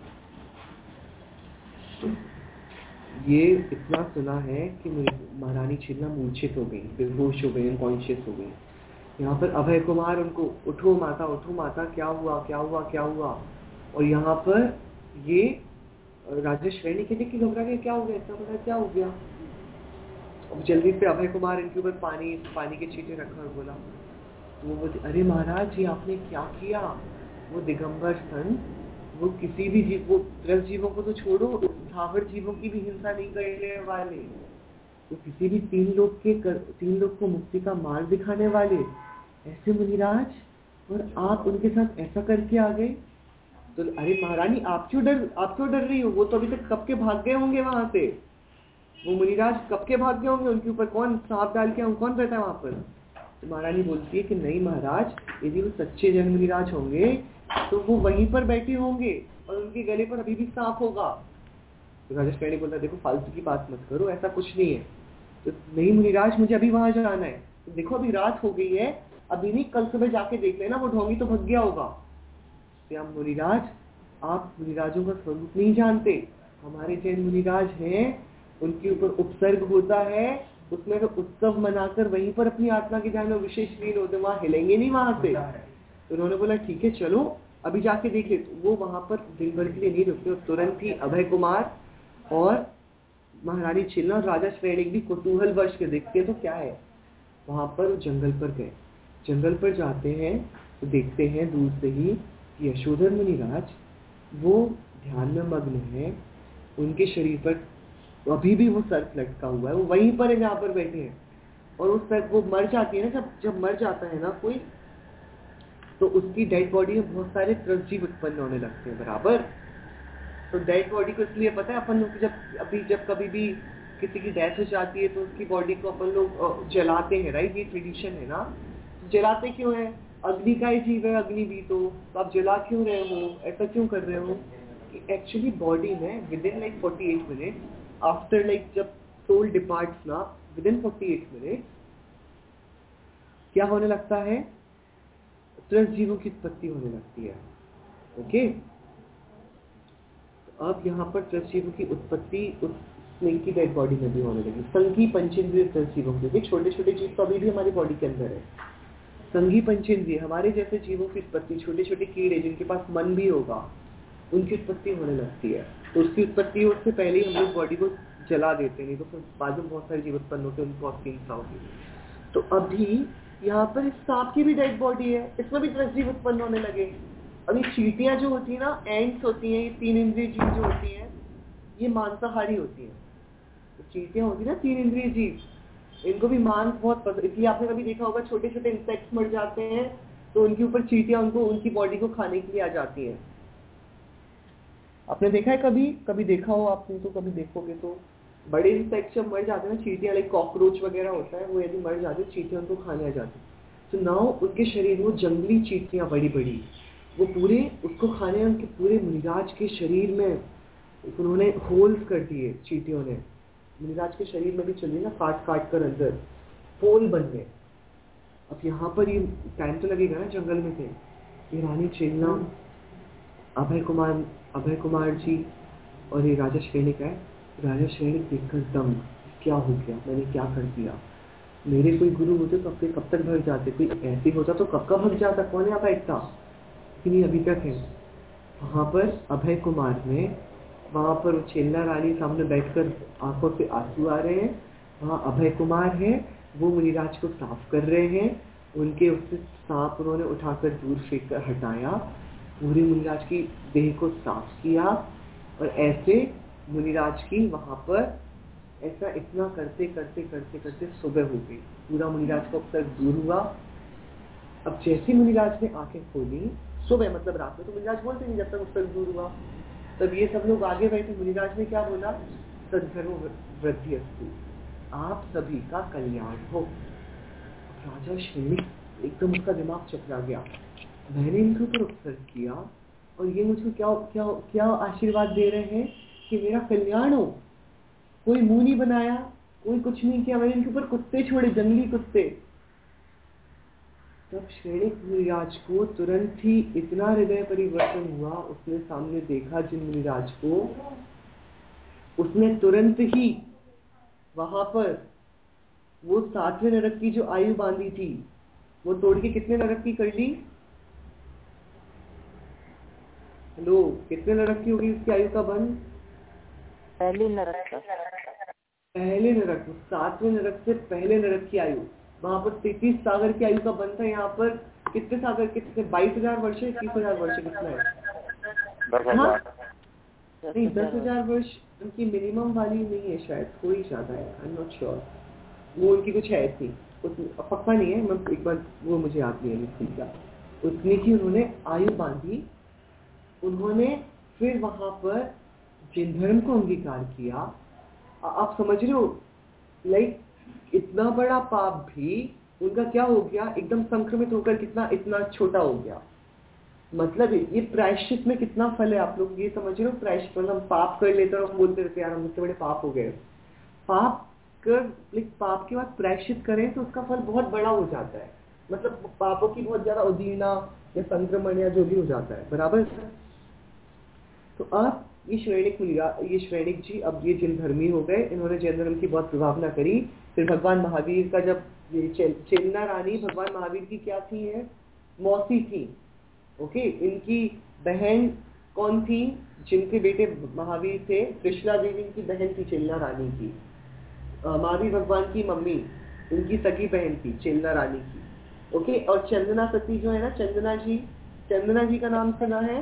ये इतना सुना है कि महारानी छेलना मूर्छित हो गई, बेहोश हो गई, अनकॉन्शियस हो गई। यहाँ पर अभय कुमार उनको उठो माता, क्या हुआ, क्या हुआ, क्या हुआ। और यहाँ पर ये राजा श्रेणी के देखिए घबरा गए, क्या हो गया, इतना बड़ा क्या हो गया। अब जल्दी से अभय कुमार इनके ऊपर पानी के छींटे रखा और बोला, तो वो बोलते अरे महाराज जी आपने क्या किया। वो दिगंबर संत, वो किसी भी जीव, वो रस जीवों को तो छोड़ो, धावर जीवों की भी हिंसा नहीं करने वाले, तो किसी भी तीन लोग को मुक्ति का मार्ग दिखाने वाले ऐसे मुनिराज, और आप उनके साथ ऐसा करके आ गए। तो अरे महारानी आप क्यों डर रही हो, वो तो अभी तक कब के भाग गए होंगे वहां से, वो मुनिराज कब के भाग गए होंगे, उनके ऊपर कौन सांप डाल के कौन रहता है वहां पर। तो महारानी बोलती है कि नहीं महाराज, यदि वो सच्चे जन मुनिराज होंगे तो वो वहीं पर बैठे होंगे और उनके गले पर अभी भी सांप होगा। तो राजा श्रेणी बोलता देखो फालतू की बात मत करो, ऐसा कुछ नहीं है। तो नहीं मुनिराज मुझे अभी वहां जाना है। तो देखो अभी रात हो गई है, अभी नहीं कल सुबह जाके देख लेना, वो ढोंगी तो भग गया होगा। क्या मुनिराज, आप मुनिराजों का स्वरूप नहीं जानते। हमारे जैन मुनिराज हैं, उनके ऊपर उपसर्ग होता है, उसमें वो उत्सव मनाकर वहीं पर अपनी आत्मा के ध्यान में विशेष लीन होते, वहां हिलेंगे नहीं वहां से। तो उन्होंने बोला ठीक है चलो अभी जाके देखे। तो वो वहां पर दिन भर के लिए नहीं रुके, तुरंत ही अभय कुमार और महारानी छिन्ना और राजा श्रेणी भी कुतूहल वर्ष के देखते तो क्या है। वहां पर जंगल पर गए, जंगल पर जाते हैं तो देखते हैं दूर से ही कि यशोधर मुनिराज वो ध्यान में मग्न है, उनके शरीर पर अभी भी वो सर्प लटका हुआ है, वो वहीं पर है जहाँ पर बैठे हैं। और उस सर्प वो मर जाती है ना, जब मर जाता है ना कोई, तो उसकी डेड बॉडी में बहुत सारे त्रसजीव उत्पन्न होने लगते हैं बराबर। तो डेड बॉडी को इसलिए पता है अपन लोग, जब कभी भी किसी की डेथ हो जाती है तो उसकी बॉडी को अपन लोग जलाते हैं, राइट, ये ट्रेडिशन है ना। जलाते क्यों है, अग्नि का ही जीव है अग्नि भी, तो आप जला क्यों रहे हो, ऐसा क्यों कर रहे हो कि एक्चुअली बॉडी में within like 48 minute after like जब सोल डिपार्ट्स ना, विद इन 48 मिनट क्या होने लगता है, त्रसजीवों की उत्पत्ति होने लगती है। ओके, तो अब यहाँ पर त्रसजीवों की उत्पत्ति उस स्नेक की डेड बॉडी में भी होने लगी। संघी पंचेंद्रिय त्रसजीवों के, छोटे छोटे जीव तो अभी भी हमारी बॉडी के अंदर है। संघी पंचेंद्रिय हमारे जैसे जीवों की उत्पत्ति, छोटे छोटे कीड़े जिनके पास मन भी होगा, उनकी उत्पत्ति होने लगती है। तो उसकी उत्पत्ति उससे पहले ही हम लोग बॉडी को जला देते, नहीं तो फिर बाद में बहुत सारे जीव उत्पन्न होते हैं, उनको आपकी हिंसा होगी। तो अभी यहाँ पर इस सांप की भी डेड बॉडी है, इसमें भी त्रसजीव उत्पन्न होने लगे। अभी चींटियां जो होती है ना, एंट्स होती हैं, ये 3 इंद्रिय जीव जो होती हैं, ये मांसाहारी होती हैं। तो चींटियां होती है ना 3 इंद्रिय जीव, इनको भी मांस बहुत पसंद, इसलिए आपने कभी देखा होगा छोटे छोटे इंसेक्ट्स मर जाते हैं तो उनके ऊपर चींटियां उनको उनकी बॉडी को खाने के लिए आ जाती हैं। आपने देखा है, कभी देखा हो आपने, तो कभी देखोगे तो बड़े इंसेक्ट्स जब मर जाते हैं ना, चींटियां लाइक कॉकरोच वगैरह होता है, वो यदि मर जाते चींटियां उनको खाने आ जाती। तो नाउ उनके शरीर में जंगली चींटियां बड़ी बड़ी, वो पूरे उसको खाने, उनके पूरे मुनिराज के शरीर में उन्होंने होल्स कर दिए चींटियों ने। मुनिराज के शरीर में भी चलिए ना, काट काट कर अंदर होल बन गए। अब यहाँ पर ये टाइम तो लगेगा ना, जंगल में थे ये रानी छिन्ना, अभय कुमार जी और ये राजा श्रेणी का है। राजा श्रेणी देखकर दम, क्या हो गया, मैंने क्या कर दिया, मेरे कोई गुरु होते तो अपने कब तक भग जाते, कोई ऐसे होता तो कब का भग जाता, कौन यहाँ बैठता, लेकिन अभी तक है। वहां पर अभय कुमार ने, वहां पर छिन्ना रानी सामने बैठकर आंखों से आंसू आ रहे हैं, वहां अभय कुमार है, वो मुनिराज को साफ कर रहे हैं, उनके उससे सांप उन्होंने उठाकर दूर फेंक कर हटाया, पूरे मुनिराज की देह को साफ किया, और ऐसे मुनिराज की वहां पर ऐसा इतना करते करते करते करते सुबह हो गई, पूरा मुनिराज का उपसर्ग दूर हुआ। अब जैसे मुनिराज ने आंखें खोली, सुबह मतलब रात में तो मुनिराज बोलते नहीं जब तक उपसर्ग दूर हुआ, तब ये सब लोग आगे बैठे। मुनिराज ने क्या बोला, सद्धर्म वृद्धि अस्तु, आप सभी का कल्याण हो। राजा श्रेणी एकदम उसका दिमाग चकरा गया, मैंने इनके ऊपर उपसर्ग किया और ये मुझे क्या क्या क्या आशीर्वाद दे रहे हैं कि मेरा कल्याण हो, कोई मुंह नहीं बनाया, कोई कुछ नहीं किया, मैंने इनके ऊपर कुत्ते छोड़े, जंगली कुत्ते। तब श्रेणी मुनिराज को तुरंत ही इतना हृदय परिवर्तन हुआ, उसने सामने देखा जिन मुनिराज को, उसने तुरंत ही वहां पर वो 7वें नरक की जो आयु बांधी थी वो तोड़ के कितने नरक की कर ली, हेलो, कितने नरक की होगी उसकी आयु का बंद, पहली नरक का, पहले नरक, 7वें नरक से पहले नरक की आयु, वहां पर 33 सागर की आयु का बंद था। यहाँ पर कितने सागर, कितने 22,000 वर्ष, 21,000 वर्ष, कितना है, हाँ नहीं 10,000 वर्ष उनकी मिनिमम वाली नहीं है, शायद थोड़ी ज्यादा है, आई एम नॉट श्योर, वो उनकी कुछ है थी, पक्का नहीं है, मैं एक बार वो मुझे याद नहीं है, उतनी की उन्होंने आयु बांधी। उन्होंने फिर वहां पर जिन धर्म को अंगीकार किया, आप समझ रहे हो, लाइक इतना बड़ा पाप भी उनका क्या हो गया, एकदम संक्रमित होकर कितना इतना छोटा हो गया। मतलब ये प्रायश्चित में कितना फल है, आप लोग ये समझ रहे हो? प्रायश्चित मतलब हम पाप कर लेते हैं और हम बोलते रहते हैं यार हम मुझसे बड़े पाप हो गए। पाप पाप के बाद प्रायश्चित करें तो उसका फल बहुत बड़ा हो जाता है, मतलब पापों की बहुत ज्यादा उदीना या संक्रमण या जो भी हो जाता है, बराबर। तो अब ये श्रेणिक जी, अब ये जिन धर्मी हो गए, इन्होंने जैन धर्म की बहुत प्रभावना करी। फिर भगवान महावीर का जब ये चेलना रानी भगवान महावीर की क्या थी है, मौसी थी। ओके, इनकी बहन कौन थी? जिनके बेटे महावीर थे, त्रिशला देवी की बहन थी चेलना रानी की। महावीर भगवान की मम्मी उनकी सगी बहन थी चेलना रानी की। ओके, और चंदना सती जो है ना, चंदना जी का नाम सुना है?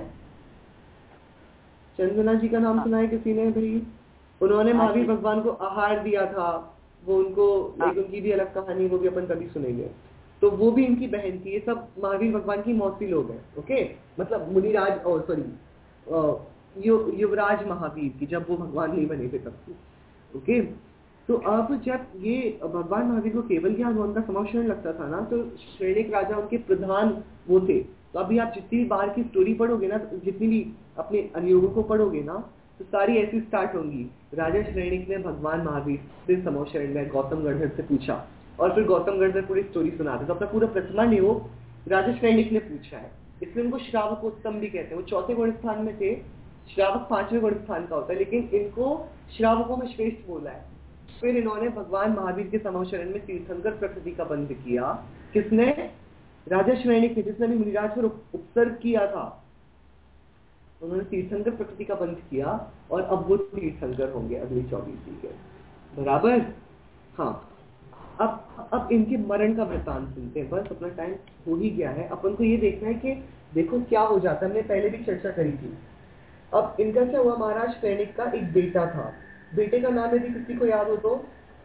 चंदना जी का नाम सुना है किसी ने भाई? उन्होंने महावीर भगवान को आहार दिया था, वो उनको उनकी भी अलग कहानी, वो भी अपन कभी सुनेंगे। तो वो भी इनकी बहन थी। ये सब महावीर भगवान की मौसी लोग हैं। ओके, मतलब मुनिराज और सॉरी युवराज महावीर की, जब वो भगवान नहीं बने थे तब की। ओके, तो अब जब ये भगवान महावीर को केवल ज्ञान भवन का समावेशन लगता था ना, तो श्रेणिक राजा उनके प्रधान वो थे। तो अभी आप जितनी बार की स्टोरी पढ़ोगे ना, जितनी भी अपने अनुयोगों को पढ़ोगे ना, तो सारी ऐसी स्टार्ट होंगी। राजा श्रेणिक ने भगवान महावीर से समोशरण में गौतम गणधर से पूछा, और फिर गौतम गणधर पूरी स्टोरी सुनाते। तो अपना पूरा प्रथमा नियोग राजा श्रेणिक ने पूछा है, इसलिए उनको श्रावकोत्तम भी कहते हैं। वो चौथे गुण स्थान में थे, श्रावक 5वें गुण स्थान का होता है, लेकिन इनको श्रावकों में श्रेष्ठ बोला है। फिर इन्होंने भगवान महावीर के समोशरण में तीर्थंकर प्रकृति का बंध किया। किसने? राजा श्रेणिक ने, जिसने भी मुनिराज पर उपसर्ग किया था, उन्होंने तीर्थंकर प्रकृति का बंध किया, और अब वो तीर्थंकर होंगे अगले 24 दिन के, बराबर। हाँ, अब इनके मरण का वृत्तांत सुनते हैं। बस अपना टाइम हो ही गया है। अपन को ये देखना है कि देखो क्या हो जाता है। हमने पहले भी चर्चा करी थी। अब इनका क्या हुआ, महाराज श्रेणिक का एक बेटा था। बेटे का नाम यदि किसी को याद हो तो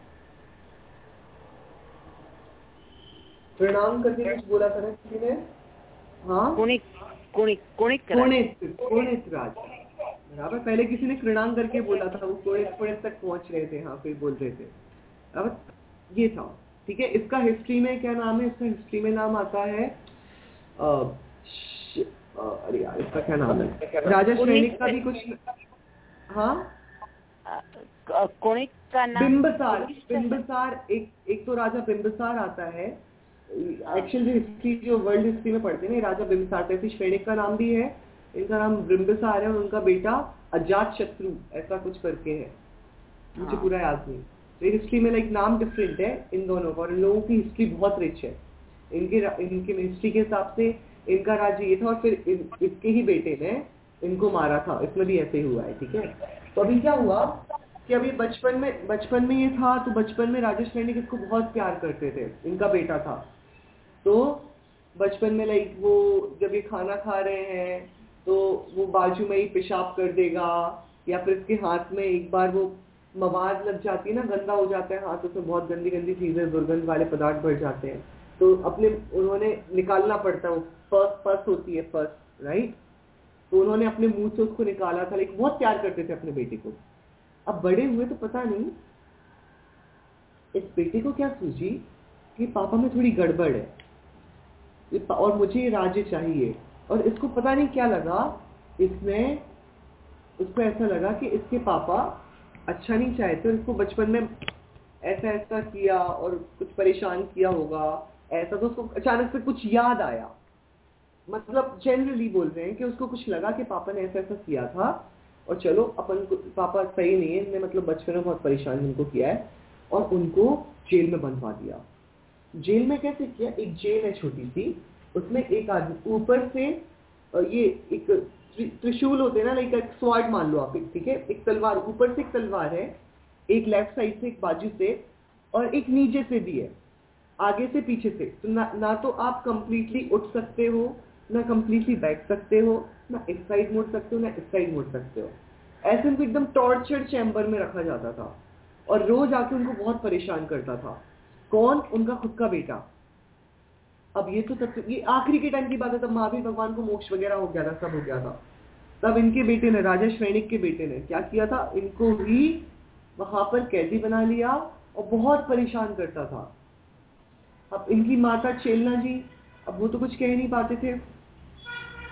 प्रणाम करके कुछ बोला था ना किसी ने? हाँ, कोणित राज, बराबर। पहले किसी ने कृणांग करके बोला था, वो कोणित तक पहुंच रहे थे। हाँ, फिर बोल रहे थे। अब ये था, ठीक है। इसका हिस्ट्री में क्या नाम है? इसका हिस्ट्री में नाम आता है अरे यार इसका क्या नाम है? राजा श्रेणिक का भी कुछ, हाँ, का नाम बिंबिसार। एक तो राजा बिंबिसार आता है। एक्चुअली हिस्ट्री जो वर्ल्ड हिस्ट्री में पढ़ते हैं ना, राजा बिंबिसार थे। श्रेणिक का नाम भी है, इनका नाम बिंबिसार है, और उनका बेटा अजात शत्रु ऐसा कुछ करके है, मुझे पूरा याद नहीं। तो हिस्ट्री में लाइक नाम डिफरेंट है इन दोनों का, और इन लोगों की हिस्ट्री बहुत रिच है। इनके हिस्ट्री के हिसाब से इनका राज्य ये था, और फिर इसके ही बेटे ने इनको मारा था। इसमें भी ऐसे ही हुआ है, ठीक है। तो अभी क्या हुआ कि अभी बचपन में ये था, तो बचपन में राजा श्रेणिक इसको बहुत प्यार करते थे, इनका बेटा था। तो बचपन में लाइक वो जब ये खाना खा रहे हैं तो वो बाजू में ही पेशाब कर देगा, या फिर इसके हाथ में एक बार वो मवाद लग जाती है ना, गंदा हो जाता है हाथ, उसमें बहुत गंदी गंदी चीजें, दुर्गंध वाले पदार्थ बढ़ जाते हैं, तो उन्होंने निकालना पड़ता है। वो पस होती है, पस, राइट। तो उन्होंने अपने मुंह से उसको निकाला था, लेकिन बहुत प्यार करते थे अपने बेटे को। अब बड़े हुए तो पता नहीं इस बेटे को क्या सूझी कि पापा में थोड़ी गड़बड़ है, और मुझे ये राज्य चाहिए। और इसको पता नहीं क्या लगा, उसको ऐसा लगा कि इसके पापा अच्छा नहीं चाहते, और इसको बचपन में ऐसा किया और कुछ परेशान किया होगा ऐसा। तो उसको अचानक से कुछ याद आया, मतलब जनरली बोल रहे हैं कि उसको कुछ लगा कि पापा ने ऐसा किया था, और चलो अपन को पापा सही नहीं है, इनने मतलब बचपन में बहुत परेशान इनको किया है, और उनको जेल में बंधवा दिया। जेल में कैसे किया? एक जेल है छोटी सी, उसमें एक आदमी ऊपर से ये एक त्रिशूल होते हैं ना, लाइक एक स्वॉर्ड मान लो आप, ठीक है, एक तलवार, ऊपर से एक तलवार है, एक लेफ्ट साइड से, एक बाजू से, और एक नीचे से भी है, आगे से पीछे से। तो ना तो आप कंप्लीटली उठ सकते हो, ना कंप्लीटली बैठ सकते हो, ना इस साइड मुड़ सकते हो, ना इस साइड मुड़ सकते हो। ऐसे उनको एकदम टॉर्चर चैम्बर में रखा जाता था, और रोज आके उनको बहुत परेशान करता था। कौन? उनका खुद का बेटा। अब ये आखिरी के टाइम की बात है, तब महावीर भगवान को मोक्ष वगैरह हो गया था, सब हो गया था। तब इनके बेटे ने, राजा श्रेणिक के बेटे ने क्या किया था, इनको ही वहां पर कैदी बना लिया और बहुत परेशान करता था। अब इनकी माता चेलना जी, अब वो तो कुछ कह नहीं पाते थे,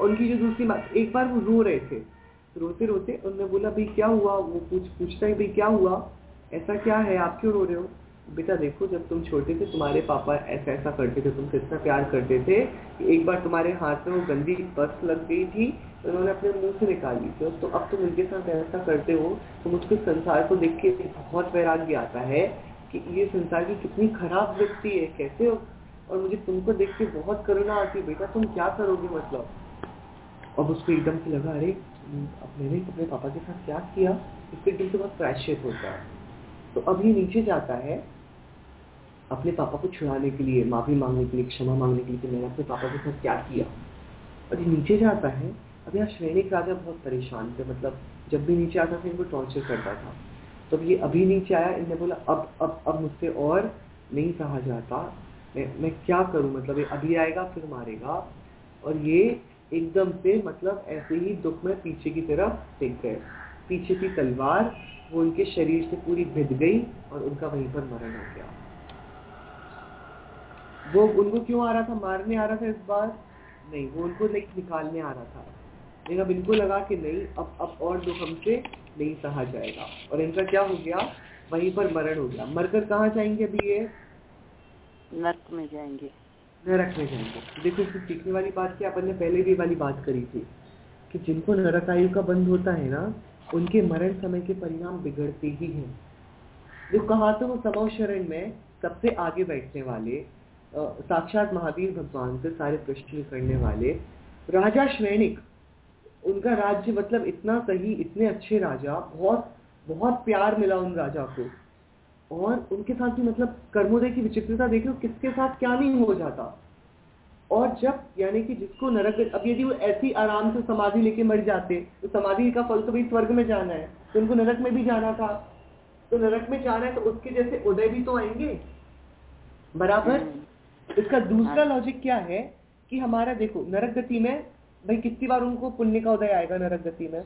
उनकी जो दूसरी बात, एक बार वो रो रहे थे, रोते रोते उन्होंने बोला भाई क्या हुआ, वो पूछता है भाई क्या हुआ, ऐसा क्या है, आप क्यों रो रहे हो। बेटा देखो, जब तुम छोटे थे तुम्हारे पापा ऐसा ऐसा करते थे, तुमसे इतना प्यार करते थे कि एक बार तुम्हारे हाथ में वो गंदी पर्स लग गई थी, उन्होंने अपने मुंह से निकाल ली थी, तो अब तुम उनके साथ ऐसा करते हो। तो मुझको संसार को देख के बहुत वैराग्य आता है कि ये संसार की कितनी खराब व्यक्ति है, कैसे हो, और मुझे तुमको देख के बहुत करुणा आती है, बेटा तुम क्या करोगे मतलब। अब उसको एकदम से लगा, अरे अब मैंने अपने पापा के साथ क्या किया, इसके दिल से बहुत प्रायश्चित होता है। तो अब ये नीचे जाता है अपने पापा को छुड़ाने के लिए, माफी मांगने के लिए, क्षमा मांगने के लिए कि मैंने अपने पापा के साथ क्या किया। और ये नीचे जाता है। अब यहाँ श्रेणिक राजा बहुत परेशान थे, मतलब जब भी नीचे आता था इनको टॉर्चर करता था। तो अब ये अभी नीचे आया, इन्हें बोला अब मुझसे और नहीं सहा जाता, मैं क्या करूं, मतलब ये अभी आएगा फिर मारेगा। और ये एकदम से मतलब ऐसे ही दुख में पीछे की तरफ टिक गए, पीछे की तलवार वो उनके शरीर से पूरी भिद गई और उनका वहीं पर मरण हो गया। वो उनको क्यों आ रहा था, मारने आ रहा था इस बार नहीं, वो उनको निकालने आ रहा था। लेकिन अब इनको लगा कि नहीं, अब और दुख हमसे नहीं सहा जाएगा, और इनका क्या हो गया, वहीं पर मरण हो गया। मरकर कहाँ जाएंगे अभी ये, नरक में जाएंगे, नरक में जाएंगे। देखो इसमें सीखने वाली बात क्या, अपन ने पहले भी वाली बात करी थी कि जिनको नरक आयु का बंध होता है ना, उनके मरण समय के परिणाम बिगड़ते ही हैं। जो कहा तो वो समव शरण में सबसे आगे बैठने वाले साक्षात महावीर भगवान से सारे प्रश्न करने वाले राजा श्रेणिक, उनका राज्य मतलब इतना सही, इतने अच्छे राजा, बहुत बहुत प्यार मिला उन राजा को, और उनके साथ भी मतलब कर्मोदय की विचित्रता देखो, किसके साथ क्या नहीं हो जाता। और जब यानी कि जिसको नरक, अब यदि वो ऐसी आराम से समाधि लेके मर जाते तो समाधि का फल तो भाई स्वर्ग में जाना है, तो उनको नरक में भी जाना था। तो नरक में जाना है तो उसके जैसे उदय भी तो आएंगे, बराबर। इसका दूसरा लॉजिक क्या है कि हमारा देखो नरक गति में भाई कितनी बार उनको पुण्य का उदय आएगा, नरक गति में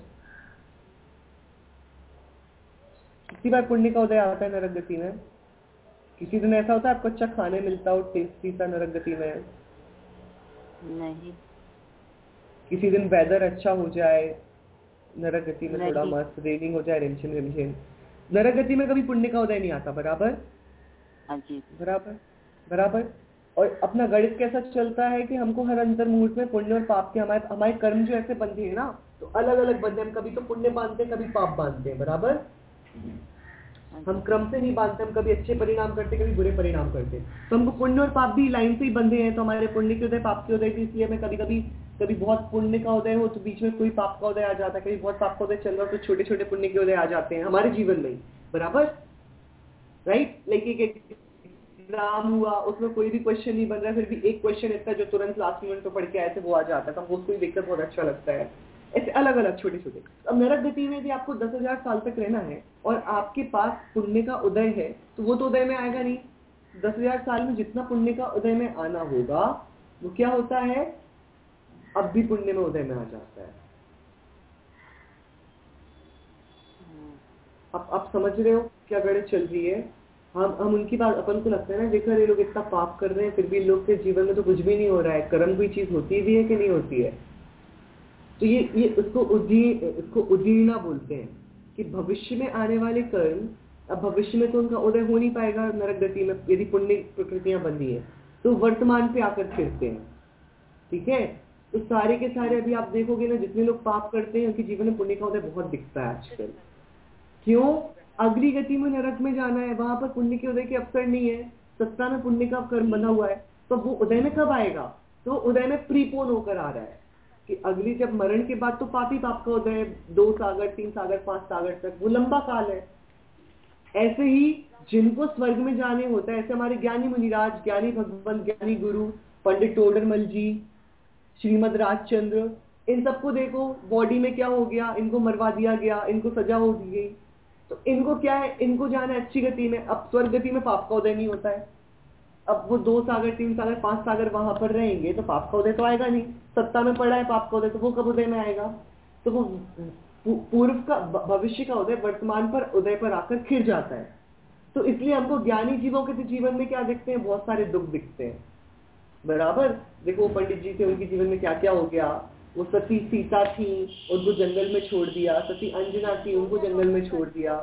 कितनी बार पुण्य का उदय आता है नरक गति में। किसी दिन ऐसा होता है आपको अच्छा खाने मिलता हो, टेस्टी सा, नरक गति में नहीं। किसी दिन वेदर अच्छा हो जाए नरक गति में, थोड़ा नहीं। मस्त रेनिंग हो जाए, रिमझिम रिमझिम, नरक गति में कभी पुण्य का उदय नहीं आता, बराबर जी बराबर बराबर। और अपना गणित कैसा चलता है कि हमको हर अंतर मुहूर्त में पुण्य और पाप के हमारे कर्म जो ऐसे बंधे हैं ना, तो अलग अलग बंधे, हम कभी तो पुण्य बांधते हैं, कभी पाप बांधते हैं, बराबर। हम क्रम से नहीं बांधते, हम कभी अच्छे परिणाम करते, कभी बुरे परिणाम करते। तो हमको पुण्य और पाप भी लाइन से ही बंधे हैं, तो हमारे पुण्य के उदय, पाप के उदय, इसलिए हमें कभी बहुत पुण्य का उदय हो तो बीच में कोई पाप का उदय आ जाता है, कभी बहुत पाप का उदय चल रहा हो तो छोटे छोटे पुण्य के उदय आ जाते हैं हमारे जीवन में, बराबर, राइट। लाइक एक एग्जाम हुआ, उसमें कोई भी क्वेश्चन नहीं बन रहा है, फिर भी एक क्वेश्चन इतना जो तुरंत लास्ट मिनट में पढ़ के आए थे वो आ जाता है, तो हमको उसको ही देखकर बहुत अच्छा लगता है। ऐसे अलग अलग छोटे छोटे। अब नरक गति में भी आपको 10,000 साल तक रहना है और आपके पास पुण्य का उदय है, तो वो तो उदय में आएगा नहीं। 10,000 साल में जितना पुण्य का उदय में आना होगा वो क्या होता है, अब भी पुण्य में उदय में आ जाता है। अब समझ रहे हो क्या गणित चल रही है। हम उनकी बात, अपन को लगता है ना, देखो ये लोग इतना पाप कर रहे हैं फिर भी लोग के जीवन में तो कुछ भी नहीं हो रहा है, कर्म कोई चीज होती भी है कि नहीं होती है। तो ये उसको उदीर्णा बोलते हैं कि भविष्य में आने वाले कर्म, अब भविष्य में तो उनका उदय हो नहीं पाएगा नरक गति में, यदि पुण्य प्रकृतियां बंधी है तो वर्तमान पे आकर फिरते हैं, ठीक है। तो सारे के सारे अभी आप देखोगे ना, जितने लोग पाप करते हैं उनके जीवन में पुण्य का उदय बहुत दिखता है आजकल। क्यों, अगली गति में नरक में जाना है, वहां पर पुण्य के उदय के अवसर नहीं है, सत्ता में पुण्य का कर्म बना हुआ है, तो वो उदय में कब आएगा, तो उदय में प्रीपोन होकर आ रहा है कि अगली जब मरण के बाद तो पाप ही पाप का उदय, 2 सागर 3 सागर 5 सागर तक, वो लंबा काल है। ऐसे ही जिनको स्वर्ग में जाने होता है, ऐसे हमारे ज्ञानी मुनिराज, ज्ञानी भगवान, ज्ञानी गुरु, पंडित टोडरमल जी, श्रीमद राजचंद्र, इन सबको देखो बॉडी में क्या हो गया, इनको मरवा दिया गया, इनको सजा हो दी गई, तो इनको क्या है, इनको जाना है अच्छी गति में। अब स्वर्ग गति में पाप का उदय नहीं होता है, अब वो 2 सागर 3 सागर 5 सागर वहां पर रहेंगे तो पाप का उदय तो आएगा नहीं। सत्ता में पड़ा है पाप का उदय, तो वो कब उदय में आएगा, तो वो पूर्व का, भविष्य का उदय वर्तमान पर उदय पर आकर खिर जाता है। तो इसलिए हमको ज्ञानी जीवों के जीवन में क्या दिखते हैं, बहुत सारे दुख दिखते हैं, बराबर। देखो पंडित जी थे, उनके जीवन में क्या क्या हो गया, वो सती सीता थी, उनको जंगल में छोड़ दिया, सती अंजना थी, उनको जंगल में छोड़ दिया,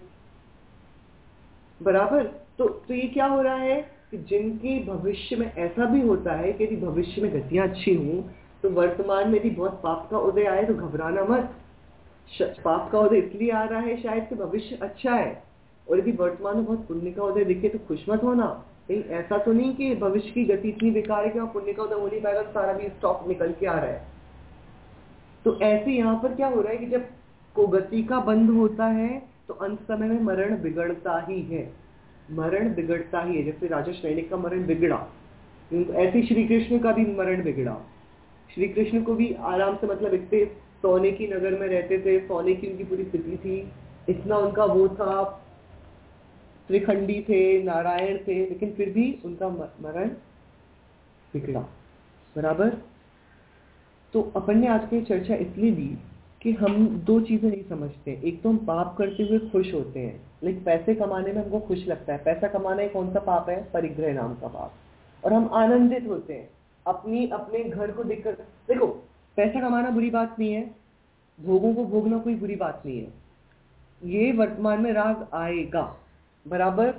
बराबर। तो ये क्या हो रहा है कि जिनके भविष्य में ऐसा भी होता है कि यदि भविष्य में गतियां अच्छी हों तो वर्तमान में यदि बहुत पाप का उदय आए तो घबराना मत। पाप का उदय इसलिए आ रहा है शायद कि भविष्य अच्छा है, और यदि वर्तमान में बहुत पुण्य का उदय दिखे तो खुश मत होना। कहीं ऐसा तो नहीं कि भविष्य की गति इतनी बेकार है कि वहाँ पुण्य का उदय हो नहीं पाएगा, सारा भी स्टॉक निकल के आ रहा है। तो ऐसे यहाँ पर क्या हो रहा है कि जब को गति का बंध होता है तो अंत समय में मरण बिगड़ता ही है, मरण बिगड़ता ही है। जैसे राजा सैनिक का मरण बिगड़ा, ऐसे श्री कृष्ण का भी मरण बिगड़ा। श्री कृष्ण को भी आराम से, मतलब इतने सोने की नगर में रहते थे, सोने की उनकी पूरी स्थिति थी, इतना उनका वो था, त्रिखंडी थे, नारायण थे, लेकिन फिर भी उनका मरण बिगड़ा, बराबर। तो अपन ने आज की चर्चा इसलिए दी कि हम दो चीजें नहीं समझते। एक तो हम पाप करते हुए खुश होते हैं, लेकिन पैसे कमाने में हमको खुश लगता है। पैसा कमाना ही कौन सा पाप है? परिग्रह नाम का पाप। और हम आनंदित होते हैं अपने घर को देखकर। देखो, पैसा कमाना बुरी बात नहीं है, भोगों को भोगना कोई बुरी बात नहीं है, ये वर्तमान में राग आएगा, बराबर।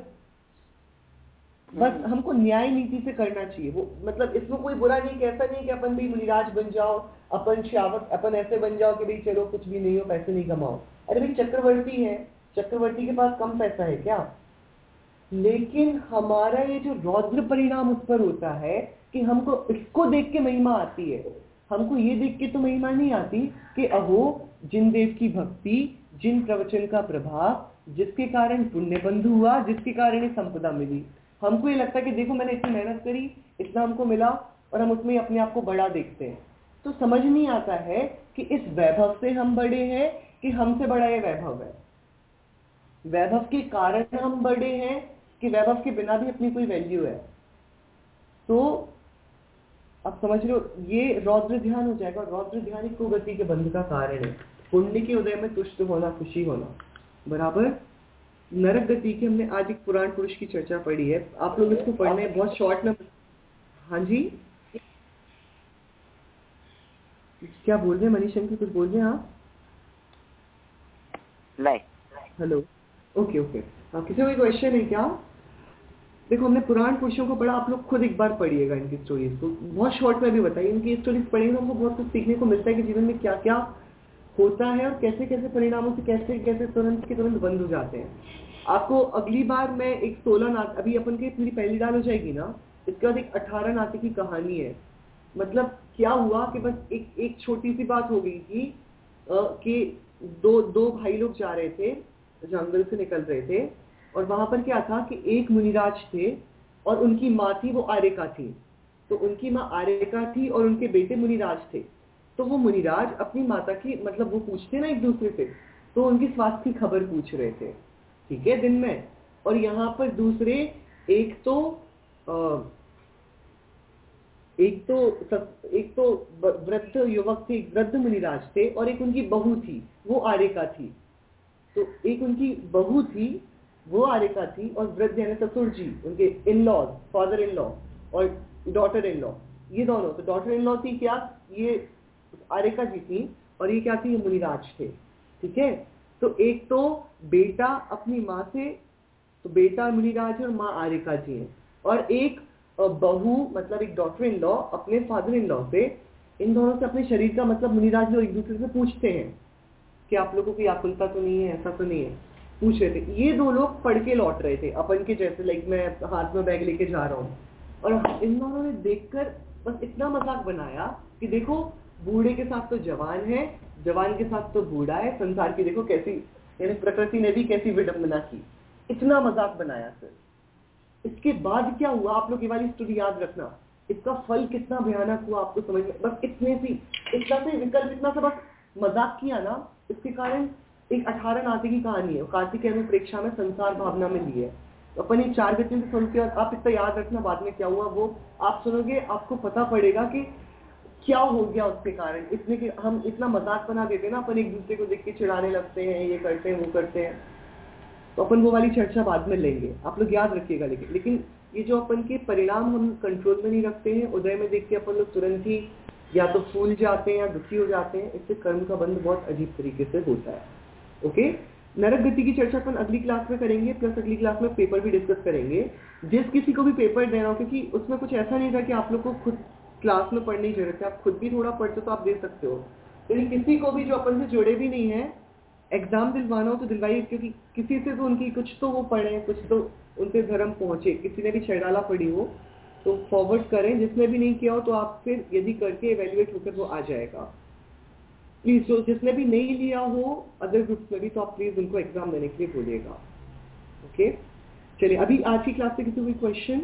बस हमको न्याय नीति से करना चाहिए वो, मतलब इसमें कोई बुरा नहीं, कैसा नहीं कि अपन भी मुनिराज बन जाओ, अपन श्रावक, अपन ऐसे बन जाओ कि भाई चलो कुछ भी नहीं हो, पैसे नहीं कमाओ। अरे भाई चक्रवर्ती है, चक्रवर्ती के पास कम पैसा है क्या? लेकिन हमारा ये जो रौद्र परिणाम उस पर होता है कि हमको इसको देख के महिमा आती है, हमको ये देख के तो महिमा नहीं आती कि अहो जिन देव की भक्ति, जिन प्रवचन का प्रभाव, जिसके कारण पुण्य बंधु हुआ, जिसके कारण ये संपदा मिली। हमको ये लगता है कि देखो मैंने इतनी मेहनत करी, इतना हमको मिला, और हम उसमें अपने आप को बड़ा देखते हैं। तो समझ नहीं आता है कि इस वैभव से हम बड़े हैं कि हमसे बड़ा ये वैभव है, वैभव के कारण हम बड़े हैं कि वैभव के बिना भी अपनी कोई वैल्यू है। तो अब समझ लो, ये रौद्र ध्यान हो जाएगा। रौद्र ध्यान ही कुगति के बंध का कारण है, पुण्य के उदय में तुष्ट होना, खुशी होना, बराबर। नरक गति की हमने आज एक पुराण पुरुष की चर्चा पढ़ी है, आप लोग इसको पढ़ने बहुत शॉर्ट में। हाँ जी, क्या बोल रहे हैं मनीष अंकल, कुछ बोल रहे हैं आप? नहीं। Hello, okay okay. किसी को क्वेश्चन है क्या? देखो, हमने पुराण पुरुषों को पढ़ा, आप लोग खुद एक बार पढ़िएगा इनकी स्टोरीज को, बहुत शॉर्ट में भी बताइए। इनकी स्टोरीज पढ़ेंगे तो हमको बहुत कुछ सीखने को मिलता है कि जीवन में क्या क्या होता है और कैसे कैसे परिणामों से कैसे कैसे तुरंत के तुरंत बंद हो जाते हैं। आपको अगली बार मैं एक 16 नाथ, अभी अपन की पूरी पहली डाल हो जाएगी ना, इसके बाद एक 18 नाते की कहानी है। मतलब क्या हुआ कि बस एक छोटी सी बात हो गई थी कि दो भाई लोग जा रहे थे, जंगल से निकल रहे थे, और वहां पर क्या था कि एक मुनिराज थे और उनकी माँ थी, वो आरेका थी। तो उनकी माँ आरेका थी और उनके बेटे मुनिराज थे। तो वो मुनिराज अपनी माता की, मतलब वो पूछते ना एक दूसरे से, तो उनकी स्वास्थ्य की खबर पूछ रहे थे, ठीक है, दिन में। और यहाँ पर दूसरे एक तो वृद्ध युवक थे, वृद्ध मुनिराज थे, और एक उनकी बहू थी, वो आरेका थी। तो एक उनकी बहू थी, वो आरेका थी, और वृद्ध यानी ससुर जी, उनके in law, father in law और डॉटर इन लॉ, ये दोनों। तो डॉटर इन लॉ थी क्या, ये आरेका जी थी, और ये क्या थी, ये मुनिराज थे, ठीक है। तो एक तो बेटा अपनी माँ से, तो बेटा मुनिराज है और माँ आरेका जी है, और एक बहू मतलब एक डॉटर इन लॉ अपने फादर इन लॉ से। इन दोनों से अपने शरीर का मतलब मुनिराज लोग एक दूसरे से पूछते हैं कि आप लोगों की आकुलता तो नहीं है, ऐसा तो नहीं है, पूछ रहे थे। ये दो लोग पढ़ के लौट रहे थे अपन के जैसे, लाइक मैं हाथ में बैग लेके जा रहा हूँ, और इन दोनों ने देखकर बस इतना मजाक बनाया कि देखो बूढ़े के साथ तो जवान है, जवान के साथ तो बूढ़ा है, संसार की देखो कैसी, यानी प्रकृति ने भी कैसी विडंबना की, इतना मजाक बनाया सर। इसके बाद क्या हुआ, आप लोग ये वाली स्टोरी याद रखना, इसका फल कितना भयानक हुआ आपको समझ में। बस इतना से विकल्प, इतना सा बस मजाक किया ना, इसके कारण एक 18 नाते की कहानी है, कार्तिकेय में प्रेक्षा में संसार भावना में ली है। तो अपन ये 4 गतियों से सुन के, और आप इतना याद रखना बाद में क्या हुआ वो आप सुनोगे, आपको पता पड़ेगा कि क्या हो गया उसके कारण। इसमें कि हम इतना मजाक बना देते हैं ना, अपन एक दूसरे को देख के चिढ़ाने लगते हैं, ये करते हैं वो करते हैं। तो अपन वो वाली चर्चा बाद में लेंगे, आप लोग याद रखिएगा। लेकिन ये जो अपन के परिणाम हम कंट्रोल में नहीं रखते हैं, उदय में देख के अपन लोग तुरंत ही या तो फूल जाते हैं या दुखी हो जाते हैं। इससे कर्म का बंध बहुत अजीब तरीके से होता है। ओके, नरक गति की चर्चा अपन अगली क्लास में करेंगे, प्लस अगली क्लास में पेपर भी डिस्कस करेंगे। जिस किसी को भी पेपर देना हो, क्योंकि उसमें कुछ ऐसा नहीं था कि आप लोग को खुद क्लास में पढ़ने की जरूरत है, आप खुद भी थोड़ा पढ़ते तो आप दे सकते हो। लेकिन किसी को भी जो अपन से जुड़े भी नहीं है, एग्जाम दिलवाना हो तो दिलवाइए, क्योंकि किसी से तो उनकी कुछ तो वो पढ़े, कुछ तो उनसे धर्म पहुंचे। किसी ने भी छेड़ाला पड़ी हो तो फॉरवर्ड करें, जिसने भी नहीं किया हो तो आप फिर यदि करके एवेल्युएट होकर वो आ जाएगा। प्लीज जो जिसने भी नहीं लिया हो अदर ग्रुप्स में भी, तो आप प्लीज उनको एग्जाम देने के लिए बोलिएगा। ओके, चलिए अभी आज की क्लास से किसी कोई क्वेश्चन?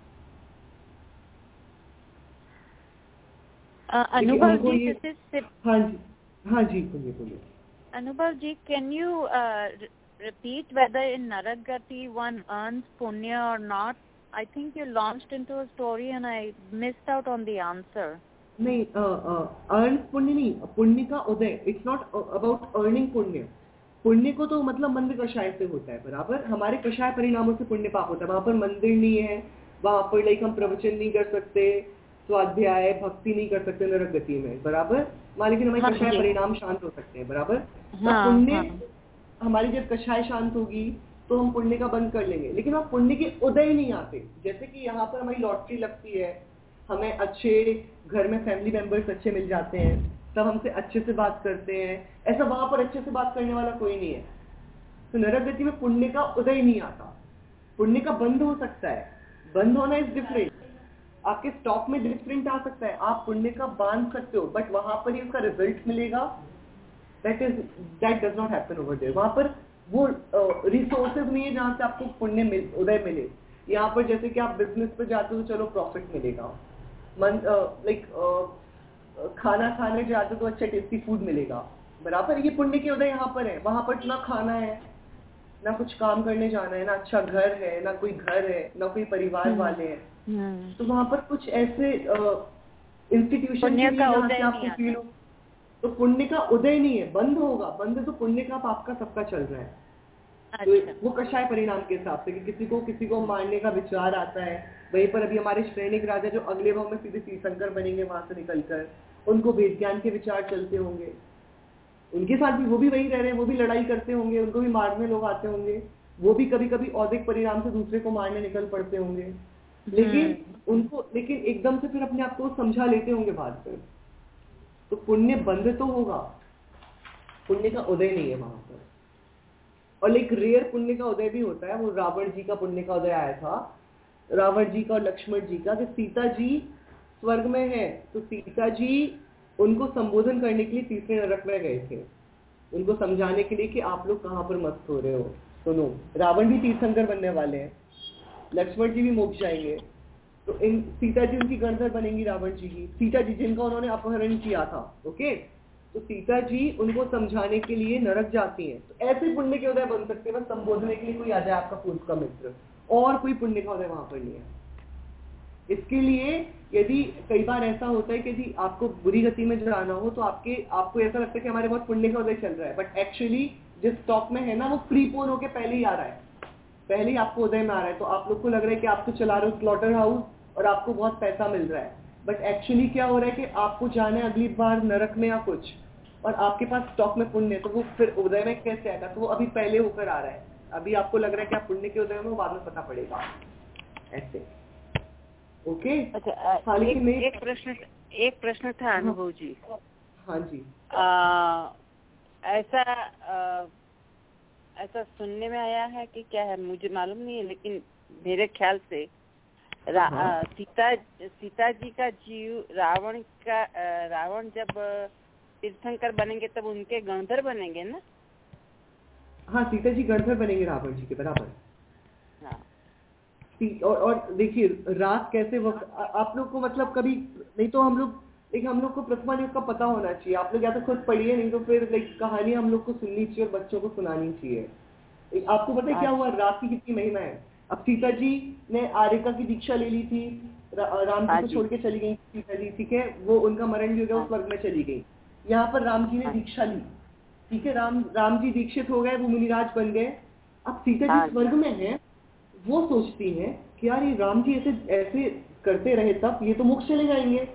अनुभव जी, हाँ जी बोलिए। Anubhav ji, can you repeat whether in Naragati one earns punya or not? I think you launched into a story and I missed out on the answer. नहीं, अर्न पुण्य नहीं, पुण्य का उदय। इट्स नॉट अबाउट अर्निंग पुण्य। पुण्य को तो मतलब मंद कषाय से होता है, बराबर। हमारे कषाय परिणामों से पुण्य पाप होता है। वहां पर मंदिर नहीं है, वहां पर लाइक हम प्रवचन नहीं कर सकते, स्वाध्याय भक्ति नहीं कर सकते नरक गति में, बराबर। लेकिन हमारे कषाय परिणाम शांत हो सकते हैं, बराबर। पुण्य हमारी जब कषाय शांत होगी तो हम पुण्य का बंद कर लेंगे, लेकिन वहाँ पुण्य के उदय नहीं आते। जैसे कि यहाँ पर हमारी लॉटरी लगती है, हमें अच्छे घर में फैमिली मेंबर्स अच्छे मिल जाते हैं, सब हमसे अच्छे से बात करते हैं, ऐसा वहां पर अच्छे से बात करने वाला कोई नहीं है। तो नरक गति में पुण्य का उदय नहीं आता, पुण्य का बंद हो सकता है। बंद होना इज डिफरेंट, आपके स्टॉक में डिफरेंट आ सकता है, आप पुण्य का बांध सकते हो, बट वहां पर ही उसका रिजल्ट मिलेगा। That does not happen over there. वहां पर वो रिसोर्सेज नहीं है जहां से आपको पुण्य उदय मिले। यहाँ पर जैसे कि आप बिजनेस पे जाते हो तो चलो प्रॉफिट मिलेगा, खाना खाने जाते तो अच्छा टेस्टी फूड मिलेगा, बराबर। ये पुण्य के उदय यहाँ पर है। वहां पर ना खाना है, ना कुछ काम करने जाना है, ना अच्छा घर है, ना कोई घर है, ना कोई परिवार वाले हैं। तो वहां पर कुछ ऐसे इंस्टीट्यूशन जहाँ से आपको फील हो, तो पुण्य का उदय नहीं है, बंद होगा। बंद तो पुण्य का पाप का सबका चल रहा है। तो वो कषाय परिणाम के हिसाब से कि किसी को मारने का विचार आता है। वहीं पर अभी हमारे श्रेणिक राजा जो अगले भाव में सीधे तीर्थंकर बनेंगे, वहां से निकलकर उनको वेद ज्ञान के विचार चलते होंगे, उनके साथ भी वो भी वही रह रहे हैं, वो भी लड़ाई करते होंगे, उनको भी मारने लोग आते होंगे, वो भी कभी कभी औदिक परिणाम से दूसरे को मारने निकल पड़ते होंगे, लेकिन एकदम से फिर अपने आप को समझा लेते होंगे बाद में। तो पुण्य बंद तो होगा, पुण्य का उदय नहीं है वहां पर। और एक रेयर पुण्य का उदय भी होता है, वो रावण जी का पुण्य का उदय आया था, रावण जी का और लक्ष्मण जी का। कि सीता जी स्वर्ग में है तो सीता जी उनको संबोधन करने के लिए तीसरे नरक में गए थे, उनको समझाने के लिए कि आप लोग कहाँ पर मस्त हो रहे हो, सुनो। रावण भी तीर्थंकर बनने वाले हैं, लक्ष्मण जी भी मोक्ष जाएंगे, तो इन सीता जी उनकी गणधर बनेंगी, रावण जी की सीता जी जिनका उन्होंने अपहरण किया था। ओके, तो सीता जी उनको समझाने के लिए नरक जाती हैं। तो ऐसे पुण्य के उदय बन सकते हैं, बस संबोधने के लिए कोई आ जाए आपका पूर्व का मित्र, और कोई पुण्य का उदय वहां पर नहीं है। इसके लिए यदि कई बार ऐसा होता है कि यदि आपको बुरी गति में जाना हो तो आपको ऐसा लगता है कि हमारे बहुत पुण्य का उदय चल रहा है, बट एक्चुअली जिस स्टॉक में है ना वो प्रीपोन होके पहले ही आ रहा है, पहले ही आपको उदय में आ रहा है। तो आप लोग को लग रहा है कि आप तो चला रहे हो स्लॉटर हाउस और आपको बहुत पैसा मिल रहा है, बट एक्चुअली क्या हो रहा है कि आपको जाना है अगली बार नरक में या कुछ, और आपके पास स्टॉक में पुण्य है, तो वो फिर उदय में कैसे आएगा? तो वो अभी पहले होकर आ रहा है। अभी आपको लग रहा है कि आप पुण्य के उदय में, बाद में पता पड़ेगा ऐसे। ओके, एक प्रश्न था अनुभव जी। हाँ जी। ऐसा सुनने में आया है कि क्या है मुझे मालूम नहीं है, लेकिन मेरे ख्याल से सीता जी का जीव रावण जब तीर्थंकर बनेंगे तब उनके गणधर बनेंगे ना? हाँ, सीता जी गणधर बनेंगे रावण जी के, बराबर। हाँ। और देखिए रात कैसे वक्त आप लोग को मतलब कभी नहीं तो हम लोग को प्रथमा न्यूज का पता होना चाहिए। आप लोग या तो खुद पढ़िए, नहीं तो फिर कहानी हम लोग को सुननी चाहिए और बच्चों को सुनानी चाहिए। आपको पता है क्या हुआ, रात की कितनी महिमा है। अब सीता जी ने आर्यका की दीक्षा ले ली थी, राम जी को छोड़ के चली गई सीता जी, ठीक है, वो उनका मरण भी हो गया, उस स्वर्ग में चली गई। यहाँ पर राम जी ने दीक्षा ली, ठीक है, राम जी दीक्षित हो गए, वो मुनिराज बन गए। अब सीता जी स्वर्ग में है, वो सोचती है कि यार ये राम जी ऐसे करते रहे तब ये तो मोक्ष चले जाएंगे,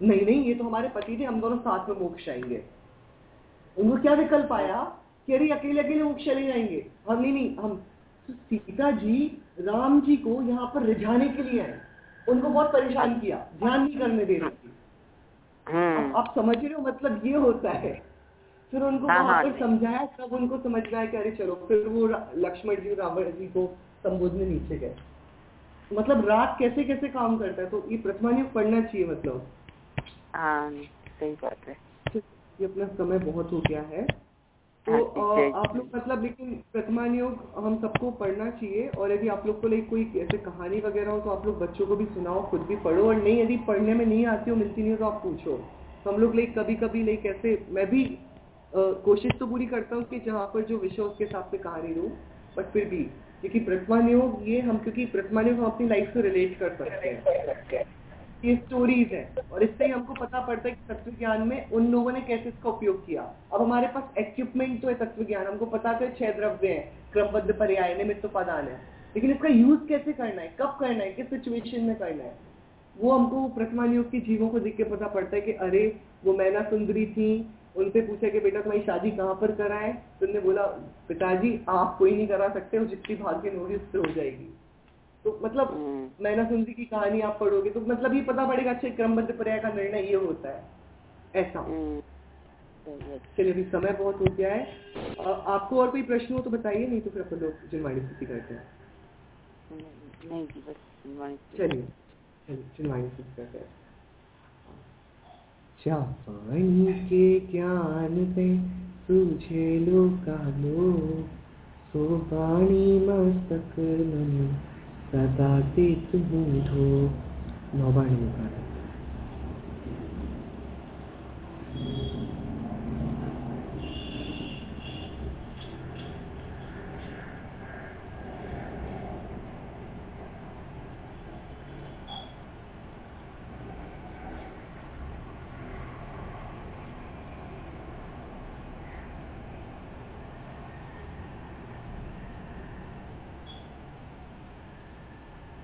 नहीं नहीं, ये तो हमारे पति थे, हम दोनों साथ में मोक्ष आएंगे। उनको क्या विकल्प आया कि अरे अकेले अकेले मोक्ष चले जाएंगे, हम नहीं, हम तो सीता जी राम जी को यहाँ पर रिझाने के लिए आए, उनको बहुत परेशान किया, ध्यान नहीं करने दे रही थी। आप समझ रहे हो, मतलब ये होता है। फिर उनको वहां पर समझाया, तब उनको समझ में आया कि अरे चलो, फिर वो लक्ष्मण जी रावण जी को संबोधने नीचे गए। मतलब रात कैसे कैसे काम करता है, तो ये प्रथमानुयोग पढ़ना चाहिए। मतलब सही बात है। ये अपना समय बहुत हो गया है, तो आप लोग मतलब, लेकिन प्रथमानुयोग हम सबको पढ़ना चाहिए। और यदि आप लोग को कोई ऐसे कहानी वगैरह हो तो आप लोग बच्चों को भी सुनाओ, खुद भी पढ़ो। और नहीं, यदि पढ़ने में नहीं आती हो, मिलती नहीं हो, तो आप पूछो। हम लोग कभी कभी ऐसे, मैं भी कोशिश तो पूरी करता हूँ कि जहाँ पर जो विषय उसके हिसाब से कहानी दूँ, बट फिर भी क्योंकि प्रथमानुयोग ये हम, क्योंकि प्रथमानुयोग हम अपनी लाइफ से रिलेट कर सकते हैं, ये स्टोरीज है, और इससे ही हमको पता पड़ता है कि तत्व ज्ञान में उन लोगों ने कैसे इसका उपयोग किया। अब हमारे पास इक्विपमेंट तो है तत्व ज्ञान, हमको पता है 6 द्रव्य हैं, क्रमबद्ध पर्याय, निमित्त उपादान है, लेकिन इसका यूज कैसे करना है, कब करना है, किस सिचुएशन में करना है, वो हमको प्रथमानुयोग के जीवों को देख के पता पड़ता है। कि अरे वो मैना सुंदरी थी, उनसे पूछा कि बेटा तुम्हारी शादी कहाँ पर कराएं, तो उन्होंने बोला पिताजी आप कोई नहीं करा सकते, वो जितनी भाग्य में होगी उससे हो जाएगी। तो मतलब मैना सुंदरी की कहानी आप पढ़ोगे तो मतलब ये पता पड़ेगा, अच्छा क्रमबद्ध पर्याय का निर्णय ये होता है, ऐसा। चलिए अभी समय बहुत हो गया है, आपको और कोई प्रश्न हो तो बताइए, नहीं तो फिर अपन लोग जिनवाणी स्तुति करते हैं। चलिए जिनवाणी स्तुति करते हैं। चापाणी के ज्ञान पे सूझे लोकालो, सो वाणी मस्तक मन सदा ते तुम ढो। नौवाणी में